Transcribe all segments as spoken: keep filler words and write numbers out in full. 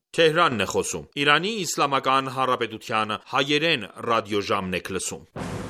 Թեհրանն է խոսում։ Իրանի Իսլամական Հանրապետության հայերեն ռադիոժամն եք լսում։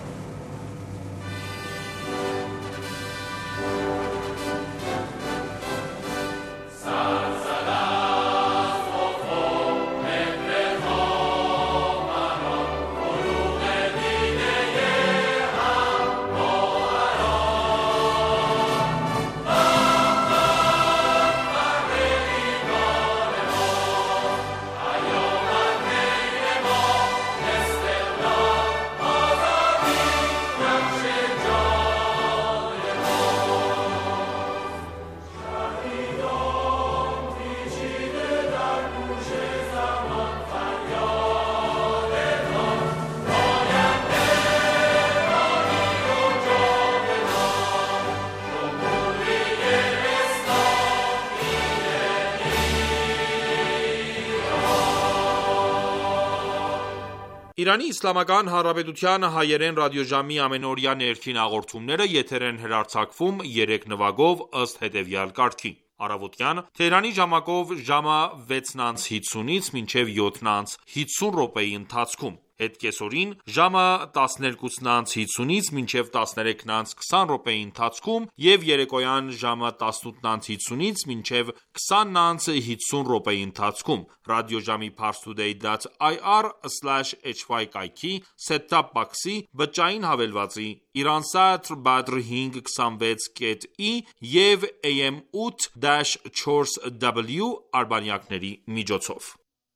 Իրանի Իսլամական Հանրապետության հայերեն ռադիոժամի ամենօրյա ներքին հաղորդումները եթեր են հեռարձակվում երեք նվագով ըստ հետևյալ կարգի. Առավոտյան Թեհրանի ժամակով ժամը վեցն հինգից մինչև յոթ հինգսուն րոպեի ընթացքում, հետկեսօրին ժամը տասներկուսն հինգից մինչև տասներեքն քսան րոպեի ընթացքում և երեկոյան ժամը տասնութն հինգից մինչև քսանն հինգսուն րոպեի ընթացքում ռադիոժամի parstoday.ir slash hy կայքի set-top box-ի բջջային հավելվածի Iransaat Badr հինգ քսանվեց կետ ի և A M ութ չորս W արբանյակների միջոցով։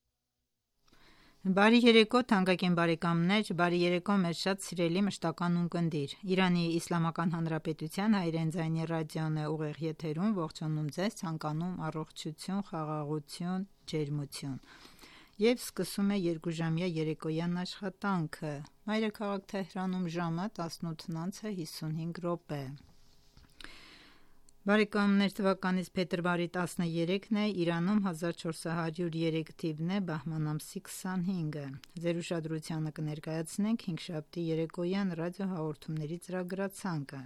Բարի երեկո թանկագին բարեկամներ, բարի երեկո մեր շատ սիրելի մշտական ունկնդիր։ Իրանի Իսլամական Հանրապետության հայերեն ձայնի ռադիոն է ուղիղ եթերում, ողջունում ձեզ, ցանկանում առողջություն, խաղաղություն, ջերմություն։ Եվ սկսում է երկուժամյա երեկոյան աշխատանքը։ Մայրաքաղաք Թեհրանում ժամը տասնութն հինգսունհինգ րոպե։ Բարեկամներ, թվականից փետրվարի տասներեքն է, Իրանում հազար չորս հարյուր երեք թիվն է, բահման ամսի քսանհինգը։ Ձեր ուշադրությանը կներկայացնենք հինգշաբթի երեկոյան ռադիոհաղորդումների ծրագրացանկը։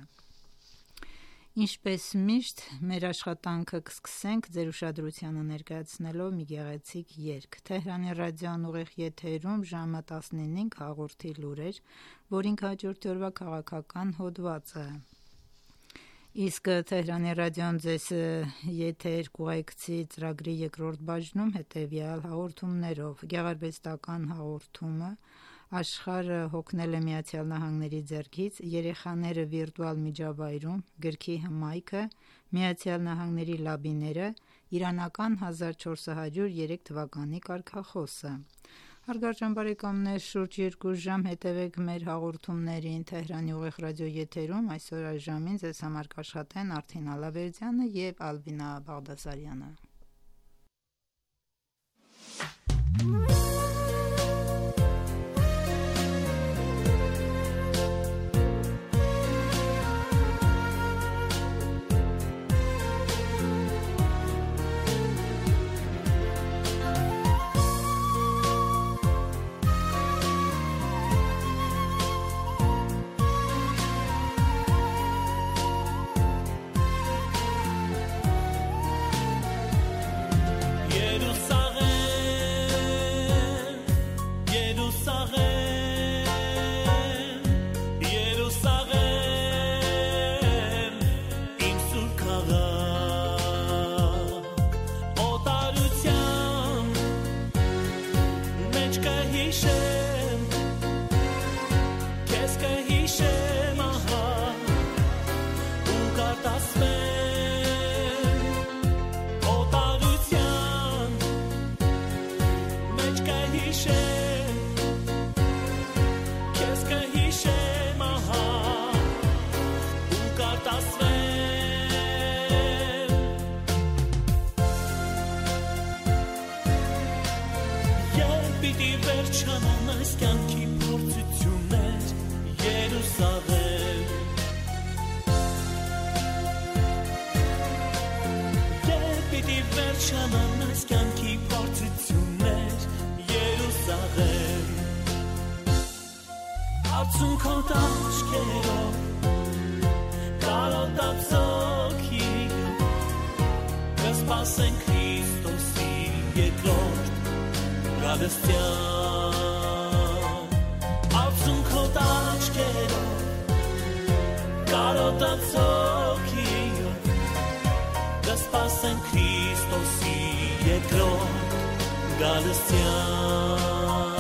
Ինչպես միշտ, մեր աշխատանքը կսկսենք ձեր ուշադրությանը ներկայացնելով մի գեղեցիկ երգ։ Թեհրանի ռադիոն ուղիղ եթերում ժամը տասնինը հաղորդի լուրեր, որին հաջորդ օրվա քաղաքական հոդվածը։ Իսկ Թեհրանի ռադիոն ձեզ եթեր կուղեկցի ծրագրի երկրորդ բաժնում հետևյալ հաղորդումներով. Գեղարվեստական հաղորդումը, աշխարհը հոգնել է Միացյալ Նահանգների ձեռքից, երեխաները վիրտուալ միջավայրում, գրքի հմայքը, Միացյալ Նահանգների լաբիները, իրանական հազար չորս հարյուր երեք թվականի կարգախոսը։ Հարգարժան բարեկամներ, շուրջ երկու ժամ հետևեք մեր հաղորդումներին Թեհրանի ուղիղ ռադիոեթերում, այսօր այժմին ձեզ համար կաշխատեն Արթին Ալավերդյանը և Ալբինա Բաղդասարյանը։ Սպասենք Քրիստոսի երկրորդ Գալստյան Ափսուն քո տաչքերով Կարոտած հոգիով Կսպասեն Քրիստոսի երկրորդ գալստյան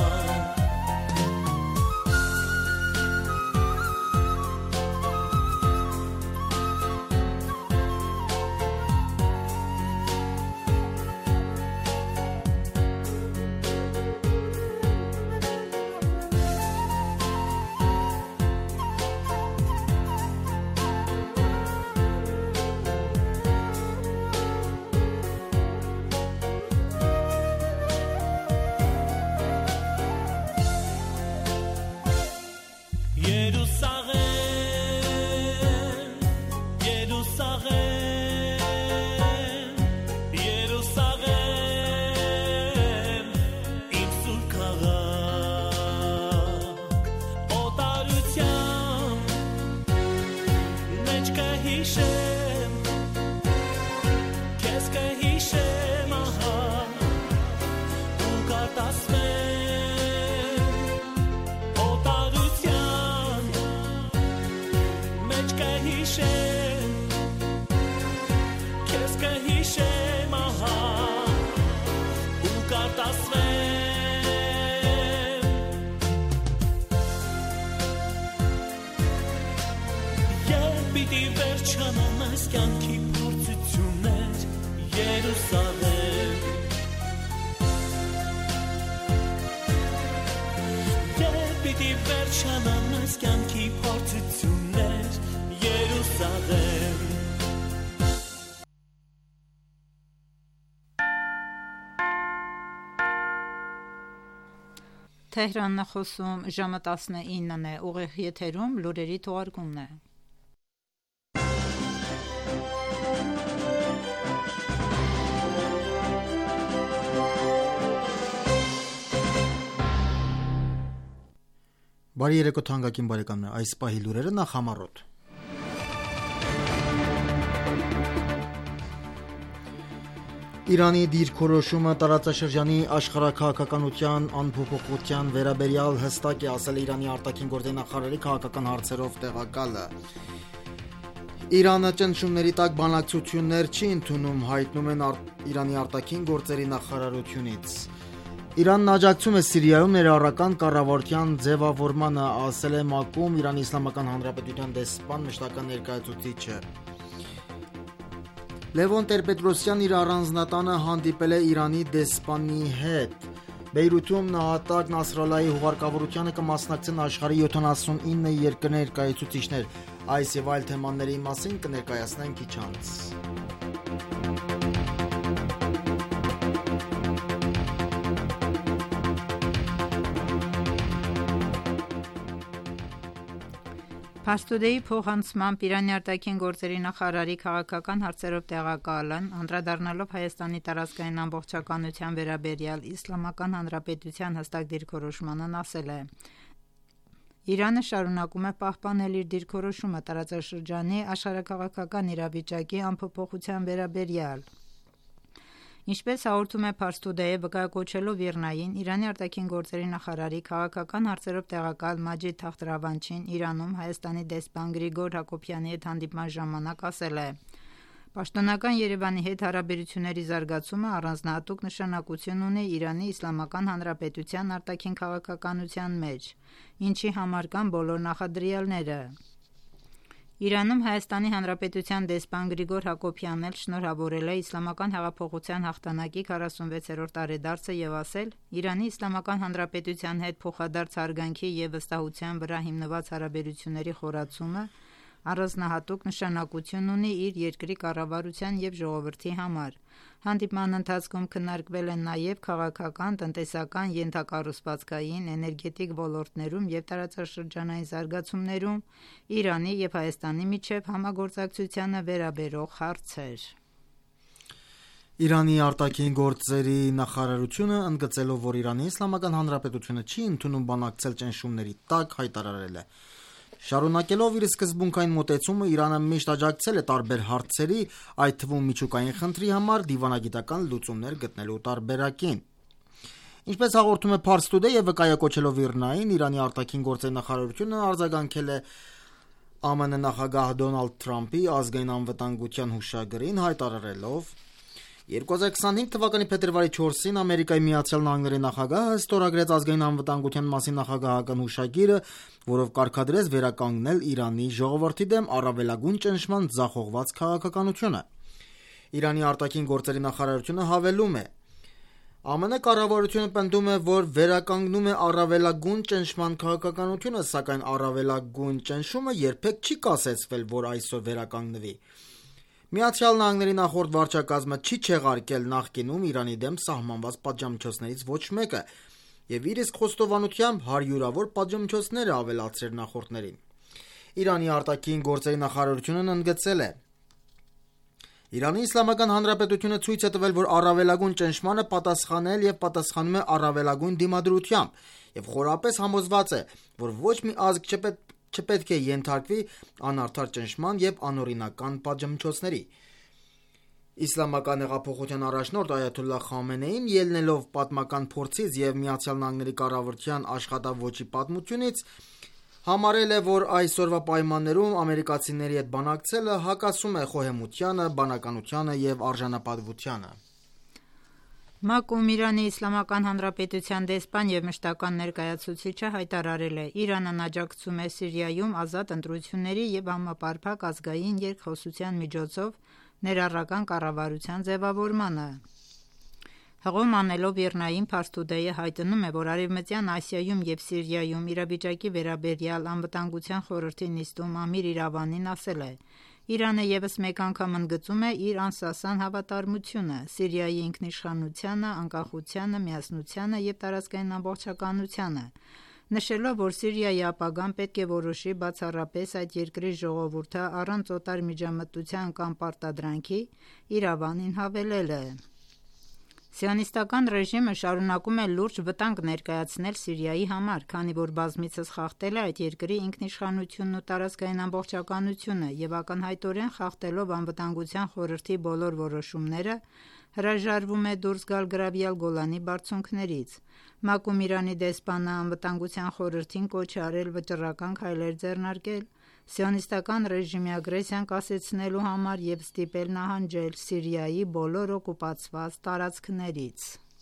Թեհրանն է խոսում, ժամը տասնինն է, ուղիղ եթերում լուրերի թողարկումն է։ Բարի երեկո թանկագին բարեկամներ, այս պահի լուրերը նախ համառոտ։ Իրանի դիրքորոշումը տարածաշրջանի աշխարհաքաղաքականության անփոփոխության վերաբերյալ հստակ է ասել Իրանի արտաքին գործերի նախարարի քաղաքական հարցերով տեղակալը։ Իրանը ճնշումների տակ բանակցություններ չի ընդունում, հայտնում են Իրանի արտաքին գործերի նախարարությունից։ Իրանն աջակցում է Սիրիայում ներառական կառավարության ձևավորմանը, ասել է ՄԱԿ-ում Իրանի Իսլամական Հանրապետության դեսպան մշտական ներկայացուցիչը։ Լևոն Տեր-Պետրոսյանն իր առանձնատանը հանդիպել է Իրանի դեսպանի հետ։ Բեյրութում նահատակ Նասրալլահի հուղարկավորությանը կմասնակցեն աշխարհի յոթանասունինը երկրների ներկայացուցիչներ։ Այս եւ այլ թեմաների մասին կներկայացնենք քիչ անց։ Փաստուդեի փոխանցմամբ Իրանի արտաքին գործերի նախարարի քաղաքական հարցերով տեղակալն անդրադառնալով Հայաստանի տարածքային ամբողջականության վերաբերյալ Իսլամական Հանրապետության հստակ դիրքորոշմանն ասել է. Իրանը շարունակում է պահպանել իր դիրքորոշումը տարածաշրջանի աշխարհաքաղաքական իրավիճակի անփոփոխության վերաբերյալ։ Ինչպես հաղորդում է Փաստուդեը, վկայակոչելով ԻՌՆԱ-ին, Իրանի արտաքին գործերի նախարարի քաղաքական հարցերով տեղակալ Մաջիդ Թախտ Ռավանչին Իրանում Հայաստանի դեսպան Գրիգոր Հակոբյանի հետ հանդիպման ժամանակ ասել է. Պաշտոնական Երևանի հետ հարաբերությունների զարգացումը առանձնահատուկ նշանակություն ունի Իրանի Իսլամական Հանրապետության արտաքին քաղաքականության մեջ, ինչի համար կան բոլոր նախադրյալները։ Իրանում Հայաստանի Հանրապետության դեսպան Գրիգոր Հակոբյանն էլ շնորհավորել է Իսլամական հեղափոխության հաղթանակի քառասունվեցերորդ տարեդարձը եւ ասել. Իրանի Իսլամական Հանրապետության հետ փոխադարձ հարգանքի եւ վստահության վրա հիմնված հարաբերությունների խորացումը առանձնահատուկ նշանակություն ունի իր երկրի կառավարության եւ ժողովրդի համար։ Հանդիպման ընթացքում քննարկվել են նաեւ քաղաքական, տնտեսական, ենթակառուցվածքային, էներգետիկ ոլորտներում եւ տարածաշրջանային զարգացումներում Իրանի եւ Հայաստանի միջև համագործակցությանը վերաբերող հարցեր։ Իրանի արտաքին գործերի նախարարությունը ընդգծելով, որ Իրանի Իսլամական Հանրապետությունը չի ընդունում բանակցել ճնշումների տակ, հայտարարել է. Շարունակելով իր սկզբունքային մոտեցումը, Իրանը միշտ աջակցել է տարբեր հարցերի, այդ թվում միջուկային խնդրի համար դիվանագիտական լուծումներ գտնելու տարբերակին։ Ինչպես հաղորդում է Pars Today եւ վկայակոչելով Իրնային, Իրանի արտաքին գործերի նախարարությունը արձագանքել է Ամն նախագահ Դոնալդ Թրամփի ազգային անվտանգության հուշագրին, հայտարարելով. երկու հազար քսանհինգ թվականի փետրվարի չորսին Ամերիկայի Միացյալ Նահանգների նախագահը ստորագրեց ազգային անվտանգության մասին նախագահական հուշագիրը, որով կարգադրեց վերականգնել Իրանի ժողովրդի դեմ առավելագույն ճնշման ձախողված քաղաքականությունը։ Իրանի արտաքին գործերի նախարարությունը հավելում է. ԱՄՆ կառավարությունը պնդում է, որ վերականգնում է առավելագույն ճնշման քաղաքականությունը, սակայն առավելագույն ճնշումը երբեք չի կասեցվել, որ այսօր վերականգնվի։ Միացյալ Նահանգների նախորդ վարչակազմը չի չեղարկել նախկինում Իրանի դեմ սահմանված պատժամիջոցներից ոչ մեկը եւ իր իսկ խոստովանությամբ հարյուրավոր պատժամիջոցներ է ավելացրել նախորդներին։ Իրանի արտաքին գործերի նախարարությունն ընդգծել է. Իրանի Իսլամական Հանրապետությունը ցույց է տվել, որ առավելագույն ճնշմանը պատասխանել եւ պատասխանում է առավելագույն դիմադրությամբ եւ խորապես համոզված է, որ ոչ մի ազգ չպետք չպետք է ենթարկվի անարդար ճնշման եւ անօրինական պատժամիջոցների։ Իսլամական հեղափոխության առաջնորդ Այաթոլլահ Խամենեին, ելնելով պատմական փորձից եւ Միացյալ Նահանգների կառավարության աշխատավոճի պատմությունից, համարել է, որ այսօրվա պայմաններում ամերիկացիների հետ բանակցելը հակասում է խոհեմությանը, բանականությանը եւ արժանապատվությանը։ ՄԱԿ-ում Իրանի Իսլամական Հանրապետության դեսպան եւ մշտական ներկայացուցիչը հայտարարել է. Իրանն աջակցում է Սիրիայում ազատ ընտրությունների եւ համապարփակ ազգային երկխոսության միջոցով ներառական կառավարության ձևավորմանը։ Հղում անելով Իրնային Pars Today-ը հայտնում է, որ Արևմտյան Ասիայում եւ Սիրիայում իրավիճակի վերաբերյալ անվտանգության խորհրդի նիստում Ամիր Իրավանին ասել է. Իրանը եւս մեկ անգամ ընդգծում է իր անսասան հավատարմությունը Սիրիայի ինքնիշխանությանը, անկախությանը, միասնությանը եւ տարածքային ամբողջականությանը, նշելով, որ Սիրիայի ապագան պետք է որոշի բացառապես այդ երկրի ժողովուրդը առանց օտար միջամտության կամ պարտադրանքի, Իրավանին հավելել է. Սիոնիստական ռեժիմը շարունակում է լուրջ վտանգ ներկայացնել Սիրիայի համար, քանի որ բազմիցս խախտել է այդ երկրի ինքնիշխանությունն ու տարածքային ամբողջականությունը եւ ակնհայտորեն խախտելով անվտանգության խորհրդի բոլոր որոշումները, հրաժարվում է դուրս գալ գրավյալ Գոլանի բարձունքներից։ ՄԱԿ-ում Իրանի դեսպանը անվտանգության խորհրդին կոչ է արել վճռական քայլեր ձեռնարկել Սիոնիստական ռեժիմի ագրեսիան կասեցնելու համար եւ ստիպել նահանջել Սիրիայի բոլոր օկուպացված տարածքներից։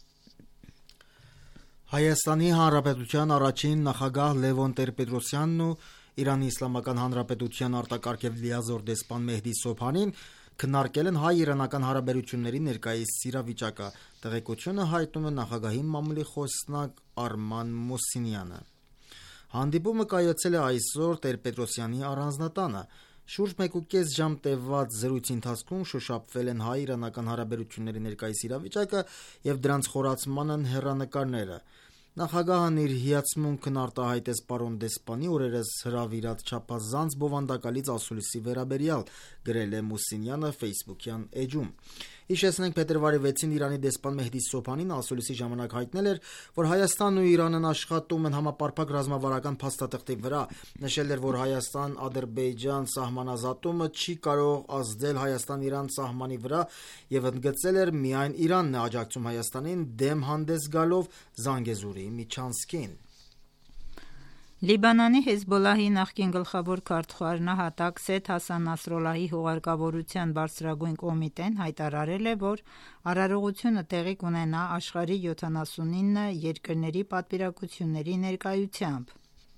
Հայաստանի Հանրապետության առաջին նախագահ Լևոն Տեր-Պետրոսյանն ու Իրանի Իսլամական Հանրապետության արտակարգ եւ լիազոր դեսպան Մեհդի Սոբհանին քննարկել են հայ-իրանական հարաբերությունների ներկայիս իրավիճակը։ Տեղեկությունը հայտնում է նախագահի մամուլի խոսնակ Արման Մոսինյանը։ Հանդիպումը կայացել է այսօր Տեր-Պետրոսյանի առանձնատանը։ Շուրջ մեկուկես ժամ տևած զրույցի ընթացքում շոշափվել են հայ-իրանական հարաբերությունների ներկայիս իրավիճակը եւ դրանց խորացմանն հեռանկարները։ Նախագահն իր հիացմունքն արտահայտեց պարոն դեսպանի օրերս հրավիրած չափազանց բովանդակալից ասուլիսի վերաբերյալ, գրել է Մուսինյանը Facebook-յան էջում։ Հիշեցնենք, փետրվարի վեցին Իրանի դեսպան Մեհդի Սոբհանին ասուլիսի ժամանակ հայտնել էր, որ Հայաստանն ու Իրանն աշխատում են համապարփակ ռազմավարական փաստաթղթի վրա, նշել էր, որ Հայաստան-Ադրբեջան սահմանազատումը չի կարող ազդել Հայաստան-Իրան սահմանի վրա եւ ընդգծել էր միայն Իրանն է աջակցում Հայաստանին դեմ հանդես գալով Զանգեզուրի միջանցքին։ Լիբանանի Հեզբոլլահի նախկին գլխավոր քարտուղար նահատակ Սեյեդ Հասան Նասրալլահի հուղարկավորության բարձրագույն կոմիտեն հայտարարել է, որ արարողությունը տեղի կունենա աշխարհի յոթանասունինը երկրների պատվիրակությունների ներկայությամբ։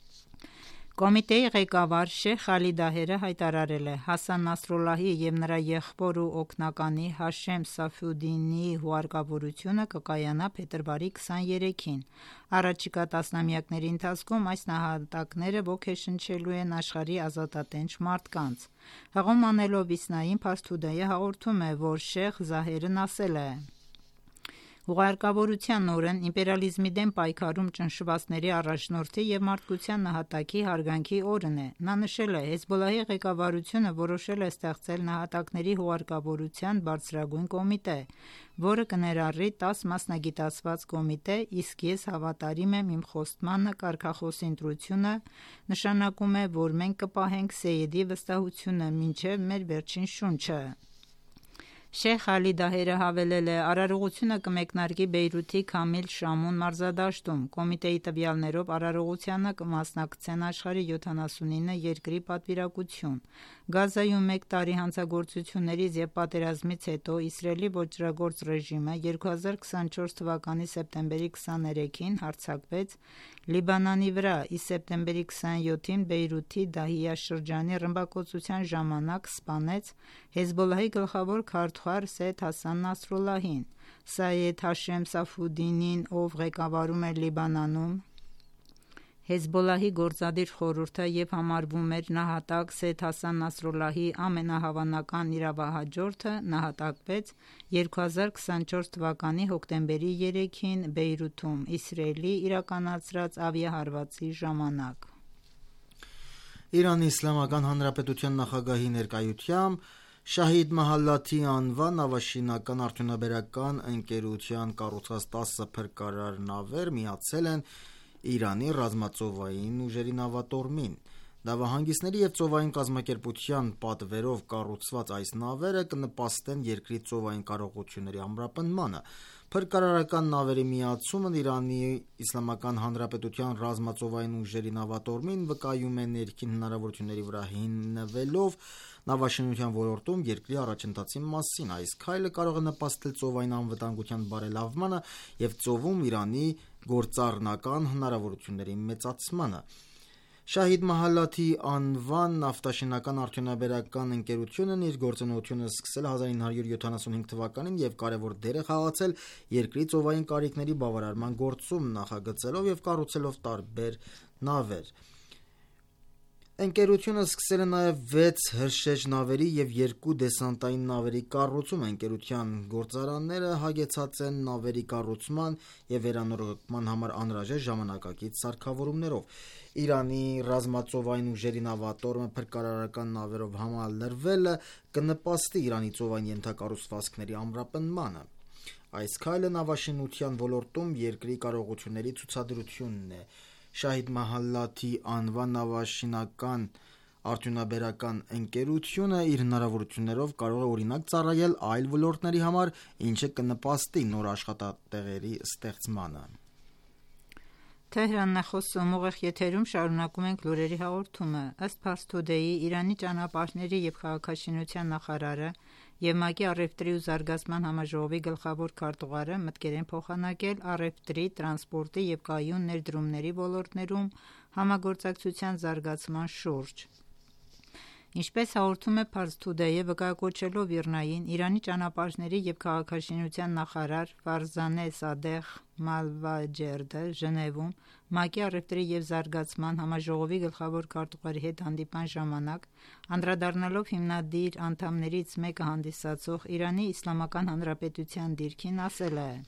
Կոմիտեի ղեկավար Շեյխ Ալի Դահերը հայտարարել է. Հասան Նասրալլահի եւ նրա եղբոր ու օգնականի Հաշեմ Սաֆյուդինիի հուղարկավորությունը կկայանա փետրվարի քսաներեքին։ Առաջիկա տասնամյակների ընթացքում այս նահատակները ոգեշնչելու են աշխարհի ազատատենչ մարդկանց։ Հղում անելով Իսնային Pars Today-ը հաղորդում է, որ Շեյխ Զահերն ասել է. Հուղարկավորության օրն իմպերիալիզմի դեմ պայքարում ճնշվածների առաջնորդի եւ մարդկության նահատակի հարգանքի օրն է։ Նա նշել է. Հեզբոլլահի ղեկավարությունը որոշել է ստեղծել նահատակների հուղարկավորության բարձրագույն կոմիտե, որը կներառի տաս մասնագիտացված կոմիտե, իսկ ես հավատարիմ եմ իմ խոստմանը, կարգախոսի ընտրությունը նշանակում է, որ մենք կպահենք Սեյեդի վստահությունը մինչև մեր վերջին շունչը։ Շեյխ Ալի Դահերը հավելել է. «Արարողությունը կմեկնարկի Բեյրութի Քամիլ Շամուն մարզադաշտում։ Կոմիտեի տվյալներով արարողությանը կմասնակցեն աշխարհի յոթանասունինը երկրի պատվիրակություն։ Գազայում մեկ տարի հանցագործություններից և պատերազմից հետո Իսրայելի ոճրագործ ռեժիմը երկու հազար քսանչորս թվականի սեպտեմբերի քսաներեքին հարձակվեց Լիբանանի վրա, իսկ սեպտեմբերի քսանյոթին Բեյրութի Դահիյա շրջանի ռմբակոծության ժամանակ սպանեց Հեզբոլլահի գլխավոր քարտուղար Սեյյեդ Հասան Նասրալլահին։ Սայեդ Հաշեմ Սաֆուդդինին, ով ղեկավարում էր Լիբանանում Հեզբոլլահի գործադիր խորհուրդը և համարվում էր նահատակ Սեյյեդ Հասան Նասրալլահի ամենահավանական իրավահաջորդը, նահատակվեց երկու հազար քսանչորս թվականի հոկտեմբերի երեքին Բեյրութում Իսրայելի իրականացրած ավիահարվածի ժամանակ։ Իրանի Իսլամական Հանրապետության նախագահի ներկայությամբ Շահիդ Մահալաթի անվան նավաշինական արդյունաբերական ընկերության կառուցած տասը փրկարար նավեր միացել են Իրանի ռազմածովային ուժերի նավատորմին։ Նավահանգիստների և ծովային կազմակերպության պատվերով կառուցված այս նավերը կնպաստեն երկրի ծովային կարողությունների ամրապնդմանը։ Փրկարարական նավերի միացումն Իրանի Իսլամական Հանրապետության ռազմածովային ուժերի նավատորմին վկայում է ներքին հնարավորությունների վրա հիմնվելով նավաշինության ոլորտում երկրի առաջընթացի մասին։ Այս քայլը կարող է նպաստել ծովային անվտանգության բարելավմանը և ծովում Իրանի գործառնական հնարավորությունների մեծացմանը։ Շահիդ Մահալաթի անվան նավաշինական արդյունաբերական ընկերությունն իր գործունեությունը սկսել է հազար ինը հարյուր յոթանասունհինգ թվականին և կարևոր դեր է խաղացել երկրի ծովային կարիքների բավարարման գործում, նախագծելով և կառուցելով տարբեր նավեր։ Ընկերությունը սկսել է նաև վեց հրշեջ նավերի և երկու դեսանտային նավերի կառուցումը։ Ընկերության գործարանները հագեցած են նավերի կառուցման և վերանորոգման համար անհրաժեշտ ժամանակակից սարքավորումներով։ Իրանի ռազմածովային ուժերի նավատորմը փրկարարական նավերով համալրվելը կնպաստի Իրանի ծովային ենթակառուցվածքների ամրապնդմանը։ Այս քայլը նավաշինության ոլորտում երկրի կարողությունների ցուցադրությունն է։ Շահիդ Մահալաթի անվան նավաշինական արդյունաբերական ընկերությունը իր հնարավորություններով կարող է օրինակ ծառայել այլ ոլորտների համար, ինչը կնպաստի նոր աշխատատեղերի ստեղծմանը։ Թեհրանն է խոսում, ուղիղ եթերում շարունակում ենք լուրերի հաղորդումը։ Ըստ Pars Today-ի Իրանի ճանապարհների և քաղաքաշինության նախարարը և ՄԱԿ-ի առևտրի ու զարգացման համաժողովի գլխավոր քարտուղարը մտքեր են փոխանակել առևտրի, տրանսպորտի և կայուն ներդրումների ոլորտներում համագործակցության զարգացման շուրջ։ Ինչպես հաղորդում է Pars Today-ը, վկայակոչելով ԻՌՆԱ-ին, Իրանի ճանապարհների և քաղաքաշինության նախարար Ֆարզանե Սադեղ Մալվաջերդը Ժնևում ՄԱԿ-ի առևտրի և զարգացման համաժողովի գլխավոր քարտուղարի հետ հանդիպման ժամանակ, անդրադառնալով հիմնադիր անդամներից մեկը հանդիսացող Իրանի Իսլամական Հանրապետության դիրքին, ասել է.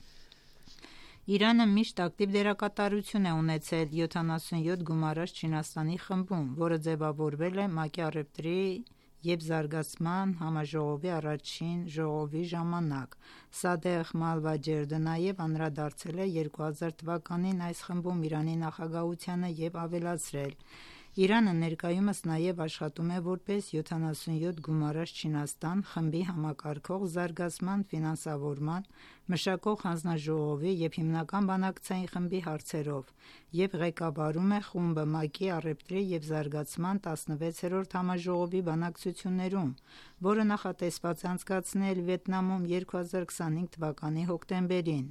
«Իրանը միշտ ակտիվ դերակատարություն է ունեցել յոթանասունյոթ գումարած Չինաստանի խմբում, որը ձևավորվել է ՄԱԿ-ի առևտրի և զարգացման համաժողովի առաջին ժողովի ժամանակ»։ Սադեղ Մալվաջերդը նաև անդրադարձել է երկու հազար թվականին այս խմբում Իրանի նախագահությանը և ավելացրել. «Իրանը ներկայումս նաև աշխատում է որպես յոթանասունյոթ գումարած Չինաստան խմբի համակարգող, զարգացման, ֆինանսավորման, մշակող հանձնաժողովի և հիմնական բանակցային խմբի հարցերով և ղեկավարում է խումբը ՄԱԿ-ի առևտրի և զարգացման տասնվեցերորդ համաժողովի բանակցություններում, որը նախատեսված է անցկացնել Վիետնամում երկու հազար քսանհինգ թվականի հոկտեմբերին»։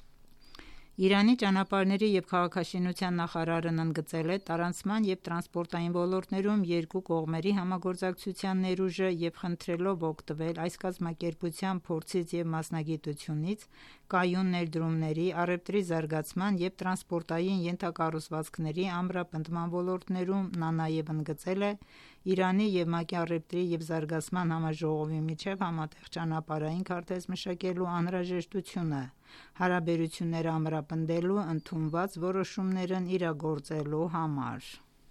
Իրանի ճանապարհների և քաղաքաշինության նախարարն ընդգծել է տարանցման և տրանսպորտային ոլորտներում երկու կողմերի համագործակցության ներուժը և խնդրելով օգտվել այս կազմակերպության փորձից և մասնագիտությունից կայուն ներդրումների, առևտրի զարգացման և տրանսպորտային ենթակառուցվածքների ամրապնդման ոլորտներում։ Նա նաև ընդգծել է Իրանի և ՄԱԿ-ի առևտրի և զարգացման համաժողովի միջև համատեղ ճանապարհային քարտեզ մշակելու անհրաժեշտությունը՝ հարաբերությունները ամրապնդելու ընդունված որոշումներն իրագործելու համար։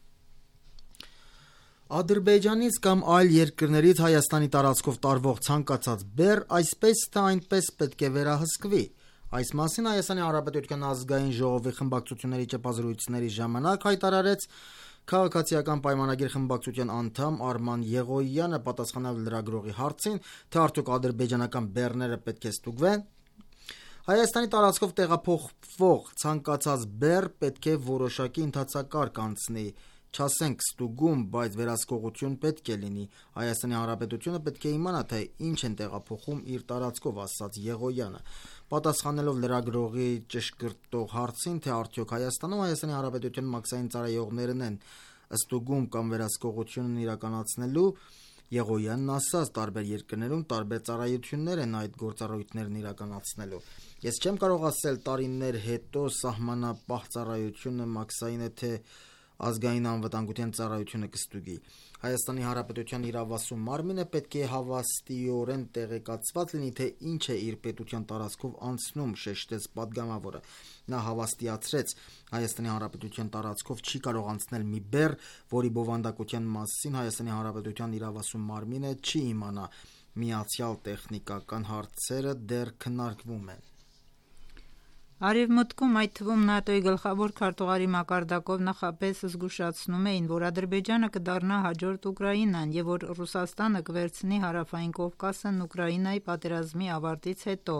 Ադրբեջանից կամ այլ երկրներից Հայաստանի տարածքով տարվող ցանկացած բեռ այսպես թե այնպես պետք է վերահսկվի։ Այս մասին Հայաստանի Հանրապետության ազգային ժողովի խմբակցությունների ճեպազրույցների ժամանակ հայտարարեց Քաղաքացիական պայմանագիր խմբակցության անդամ Արման Եղոյանը պատասխանավ լրագրողի հարցին, թե արդյոք ադրբեջանական բեռները պետք է ստուգվեն։ Հայաստանի տարածքով տեղափոխվող ցանկացած բեռ պետք է որոշակի ընթացակարգ անցնի, չասենք ստուգում, բայց վերահսկողություն պետք է լինի։ Հայաստանի Հանրապետությունը պետք է իմանա, թե ինչ են տեղափոխում իր տարածքով, ասաց Եղոյանը։ Պատասխանելով լրագրողի ճշգրտող հարցին, թե արդյոք Հայաստանում Հայաստանի Հանրապետության մաքսային ծառայողներն են ստուգում կամ վերահսկողությունն իրականացնելու, Եղոյանն ասաց, տարբեր երկրներում տարբեր ծառայություններ են այդ գործառույթներն իրականացնելու։ Ես չեմ կարող ասել տարիներ հետո սահմանապահ ծառայությունը մաքսային է, թե ազգային անվտանգության ծառայությունը կստուգի։ Հայաստանի Հանրապետության իրավասու մարմինը պետք է հավաստիորեն տեղեկացված լինի, թե ինչ է իր պետության տարածքով անցնում, շեշտեց падգամավորը։ Նա հավաստիացրեց, Հայաստանի Հանրապետության տարածքով չի կարող անցնել մի բեռ, որի բովանդակության մասին Հայաստանի Հանրապետության իրավասու մարմինը չի իմանա։ Միացյալ տեխնիկական հարցերը դեռ քննարկվում են։ Արևմուտքում, այդ թվում ՆԱՏՕ-ի գլխավոր քարտուղարի մակարդակով նախապես զգուշացնում էին, որ Ադրբեջանը կդառնա հաջորդ Ուկրաինան եւ որ Ռուսաստանը կվերցնի Հարավային Կովկասն Ուկրաինայի պատերազմի ավարտից հետո։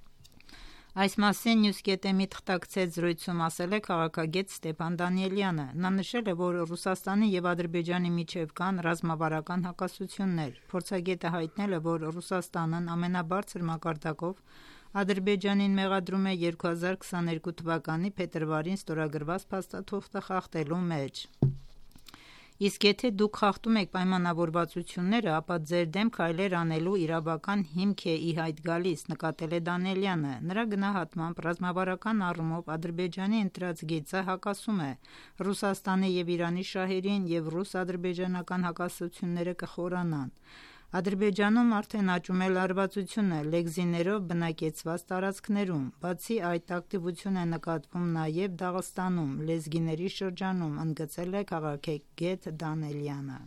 Այս մասին Նյուզկետեմի թղթակցեց զրույցում ասել է քաղաքագետ Ստեփան Դանիելյանը։ Նա նշել է, որ Ռուսաստանի եւ Ադրբեջանի միջև կան ռազմավարական հակասություններ։ Փորձագետը հայտնել է, որ Ռուսաստանն ամենաբարձր մակարդակով Ադրբեջանին մեղադրում է երկու հազար քսաներկու թվականի փետրվարին ստորագրված փաստաթուղթը խախտելու մեջ։ Իսկ եթե դուք խախտում եք պայմանավորվածությունները, ապա ձեր դեմ քայլեր անելու իրավական հիմք է ի հայտ գալիս, նկատել է Դանիելյանը։ Նրա գնահատմամբ ռազմավարական առումով Ադրբեջանի ընտրած գիծը հակասում է Ռուսաստանի եւ Իրանի շահերին եւ ռուս-ադրբեջանական հակասությունները կխորանան։ Ադրբեջանում արդեն աճում է լարվածությունը լեգզիներով բնակեցված տարածքներում, բացի այդ ակտիվություն է նկատվում նաև Դաղստանում, լեզգիների շրջանում, ընդգծել է քաղաքագետ Դանիելյանը։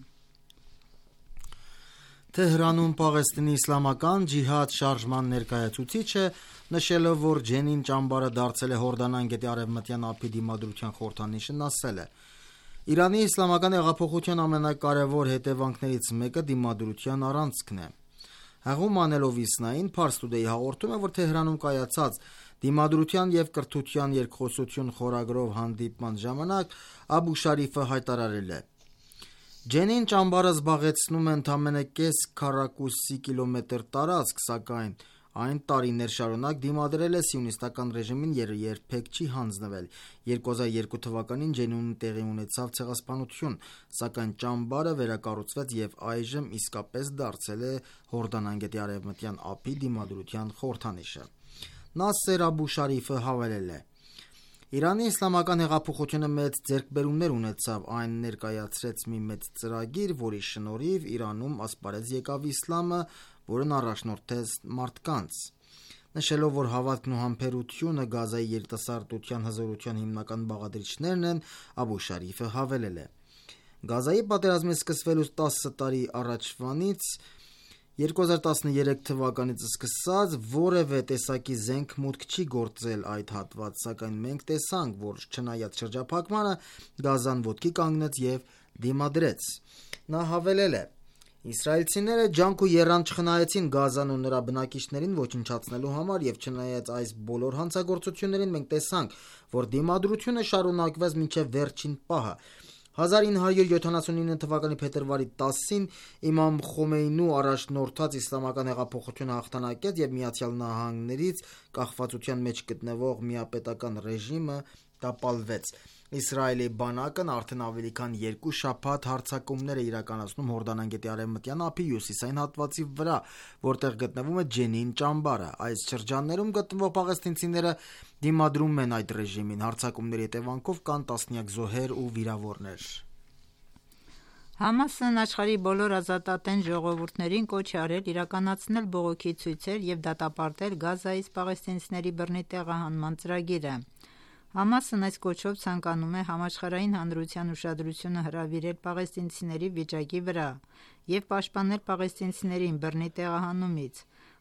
Թեհրանում Պաղեստինի իսլամական ջիհադ շարժման ներկայացուցիչը նշելով, որ Ջենին ճամբարը դարձել է Հորդանան գետի արևմտյան ափի դիմադրության խորհրդանիշն, ասել է. Իրանի իսլամական հեղափոխության ամենակարևոր հետևանքներից մեկը դիմադրության առանցքն է։ Հեղում անելով Իսնային, Փարս Տուդեյի հաղորդում է, որ Թեհրանում կայացած դիմադրության եւ կրթության երկխոսություն խորագրով հանդիպման ժամանակ Աբու Շարիֆը հայտարարել է. Ջենին ճամբարը զբաղեցնում է ընդամենը կես քառակուսի կիլոմետր տարածք, սակայն այն տարիներ շարունակ դիմադրել է սիոնիստական ռեժիմին եւ երբեք չի հանձնվել։ երկու հազար երկու թվականին Ջենինում տեղի ունեցավ ցեղասպանություն, սակայն ճամբարը վերակառուցվեց եւ այժմ իսկապես դարձել է Հորդանան գետի արևմտյան ափի դիմադրության խորհրդանիշը։ Նասեր Աբու Շարիֆը հավելել է. Իրանի իսլամական հեղափոխությունը մեծ ձեռքբերումներ ունեցավ, այն ներկայացրեց մի մեծ ծրագիր, որի շնորհիվ Իրանում ասպարեզ եկավ իսլամը, որն առաջնորդեց մարդկանց։ Նշելով, որ հավատքն ու համբերությունը Գազայի երիտասարդության հզորության հիմնական բաղադրիչներն են, Աբու Շարիֆը հավելել է. Գազայի պատերազմի սկսվելուց տասը տարի առաջվանից երկու հազար տասներեք թվականից սկսած որևէ տեսակի զենք մուտք չի գործել այդ հատված, սակայն մենք տեսանք, որ չնայած շրջափակմանը Գազան ոտքի կանգնեց եւ դիմադրեց։ Նա հավելել է. Իսրայելցիները ջանք ու եռան չխնայեցին Գազան ու նրա բնակիչներին ոչնչացնելու համար եւ չնայած այս բոլոր հանցագործություններին մենք տեսանք, որ դիմադրությունը շարունակվեց մինչեւ վերջին պահը։ հազար ինը հարյուր յոթանասունինը թվականի փետրվարի տասին Իմամ Խոմեյնու առաջնորդած իսլամական հեղափոխությունը հաղթանակեց եւ Միացյալ Նահանգներից կախվածության մեջ գտնվող միապետական ռեժիմը տապալվեց։ Իսրայելի բանակն արդեն ավելի քան երկու շաբաթ հարձակումներ է իրականացնում Հորդանան գետի արևմտյան ափի հյուսիսային հատվածի վրա, որտեղ գտնվում է Ջենին ճամբարը։ Այս շրջաններում գտնվող պաղեստինցիները դիմադրում են այդ ռեժիմին։ Հարձակումների հետևանքով կան տասնյակ զոհեր ու վիրավորներ։ Համասն աշխարհի բոլոր ազատատեն ժողովուրդներին կոչ է արել իրականացնել բողոքի ցույցեր եւ դատապարտել Գազայից պաղեստինցիների բռնի տեղահանման ծրագիրը։ Համասն այս կոչով ցանկանում է համաշխարհային հանրության ուշադրությունը հրավիրել պաղեստինցիների վիճակի վրա եւ պաշտպանել պաղեստինցիներին բռնի տեղահանումից։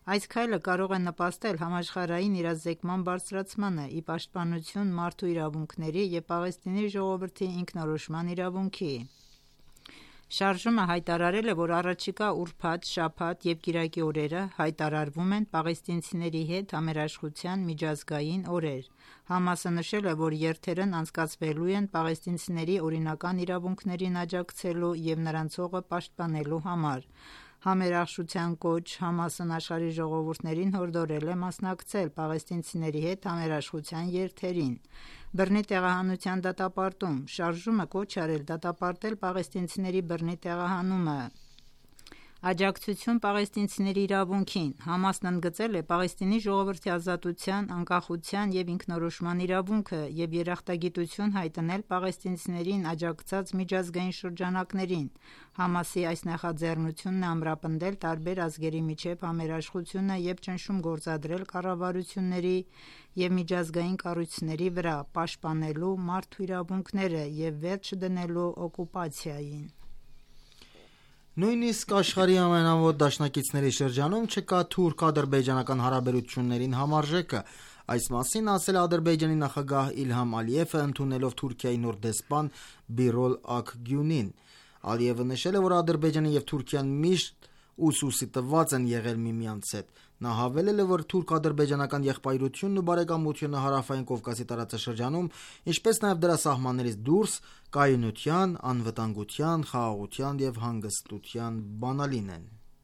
Այս քայլը կարող է նպաստել համաշխարհային իրազեկման բարձրացմանը՝ ի պաշտպանություն մարդու իրավունքների և Պաղեստինի ժողովրդի ինքնորոշման իրավունքի։ Շարժումը հայտարարել է, որ առաջիկա ուրբաթ, շաբաթ և կիրակի օրերը հայտարարվում են պաղեստինցիների հետ համերաշխության միջազգային օրեր։ ՀԱՄԱՍ-ը նշել է, որ երթերն անցկացվելու են պաղեստինցիների օրինական իրավունքներին աջակցելու և նրանց հողը պաշտպանելու համար։ Համերաշխության կոչ ՀԱՄԱՍ-ն աշխարհի ժողովուրդներին հորդորել է մասնակցել պաղեստինցիների հետ համերաշխության երթերին։ Բռնի տեղահանության դատապարտում շարժումը կոչ արել դատապարտել պաղեստինցիների բռնի տեղահանումը։ Աջակցություն պաղեստինցիների իրավունքին ՀԱՄԱՍ-ն ընդգծել է Պաղեստինի ժողովրդի ազատության, անկախության և ինքնորոշման իրավունքը և երախտագիտություն հայտնել պաղեստինցիներին աջակցած միջազգային շրջանակներին։ ՀԱՄԱՍ-ի այս նախաձեռնությունն է ամրապնդել տարբեր ազգերի միջև համերաշխությունը և ճնշում գործադրել կառավարությունների և միջազգային կառույցների վրա՝ պաշտպանելու մարդու իրավունքները և վերջ դնելու օկուպացիային։ Նույնիսկ աշխարհի ամենամոտ դաշնակիցների շրջանում չկա թուրք-ադրբեջանական հարաբերություններին համարժեքը։ Այս մասին ասել է Ադրբեջանի նախագահ Իլհամ Ալիևը, ընդունելով Թուրքիայի նոր դեսպան Բիրոլ Աքգյունին։ Ալիևը նշել է, որ Ադրբեջանը և Թուրքիան միշտ ուսուսի տված են եղել միմյանց հետ։ Նա հավելել է, որ թուրք-ադրբեջանական եղբայրությունն ու բարեկամությունը Հարավային Կովկասի տարածաշրջանում, ինչպես նաև դրա սահմաններից դուրս, կայունության, անվտանգության, խաղաղության և հանգստության բանալին են։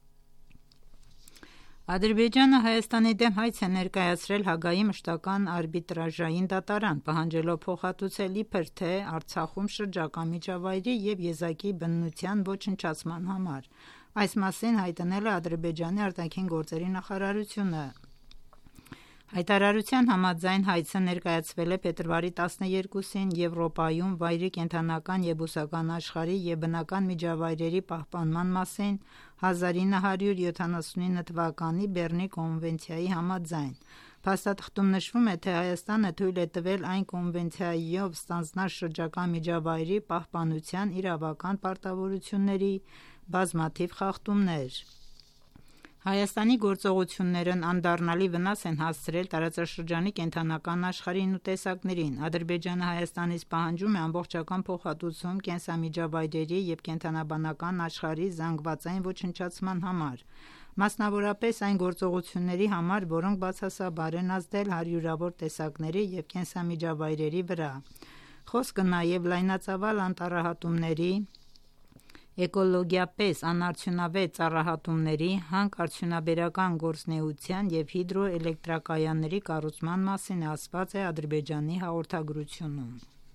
Ադրբեջանը Հայաստանի դեմ հայց է ներկայացրել Հաագայի մշտական արբիտրաժային դատարան, պահանջելով փոխհատուցել իբր թե Արցախում շրջակա միջավայրի և եզակի բնության ոչնչացման համար։ Այս մասին հայտնել է Ադրբեջանի արտաքին գործերի նախարարությունը։ Հայտարարության համաձայն հայցը ներկայացվել է փետրվարի տասներկուսին Եվրոպայում վայրի, կենդանական և բուսական աշխարհի և բնական միջավայրերի պահպանման մասին հազար ինը հարյուր յոթանասունինը թվականի Բեռնի կոնվենցիայի համաձայն։ Փաստաթղթում նշվում է, թե Հայաստանը թույլ է տվել այն կոնվենցիայով ստանձնած շրջակա միջավայրի պահպանության իրավական պարտավորությունների բազմաթիվ խախտումներ։ Հայաստանի գործողություններն անդառնալի վնաս են հասցրել տարածաշրջանի կենդանական աշխարհին ու տեսակներին։ Ադրբեջանը Հայաստանից պահանջում է ամբողջական փոխհատուցում կենսամիջավայրերի և կենդանաբանական աշխարհի զանգվածային ոչնչացման համար, մասնավորապես այն գործողությունների համար, որոնք բացասաբար են ազդել հարյուրավոր տեսակների և կենսամիջավայրերի վրա։ Խոսքը նաև լայնածավալ անտառահատումների, էկոլոգիապես անարդյունավետ ծառահատումների, հանքարդյունաբերական գործունեության և հիդրոէլեկտրակայանների կառուցման մասին է, ասված է Ադրբեջանի հաղորդագրությունում։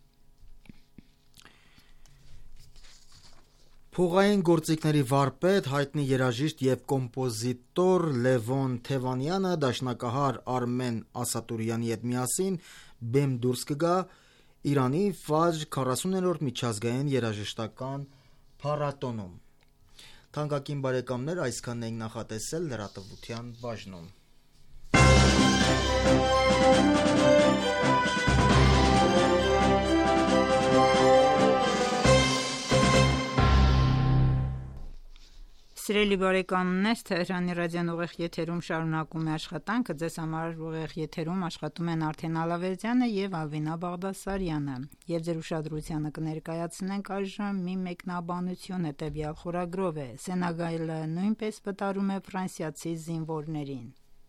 Փողային գործիքների վարպետ, հայտնի երաժիշտ և կոմպոզիտոր Լևոն Թևանյանը դաշնակահար Արմեն Ասատուրյանի հետ միասին բեմ դուրս կգա Իրանի Ֆաջր քառասուներորդ միջազգային երաժշտական փառատոնում։ Թանկագին բարեկամներ, այսքանն ենք նախատեսել լրատվության բաժնում։ Սիրելի բարեկամներ, Թեհրանի ռադիոն ուղիղ եթերում շարունակում է աշխատանքը։ Ձեզ համար ուղիղ եթերում աշխատում են Արթեն Ալավերդյանը և Ալվինա Բաղդասարյանը, և ձեր ուշադրությանը կներկայացնենք այժմ մի մեկնաբանություն հետևյալ խորագրով է. Սենեգալը նույնպես վտարում է ֆրանսիացի զինվորներին։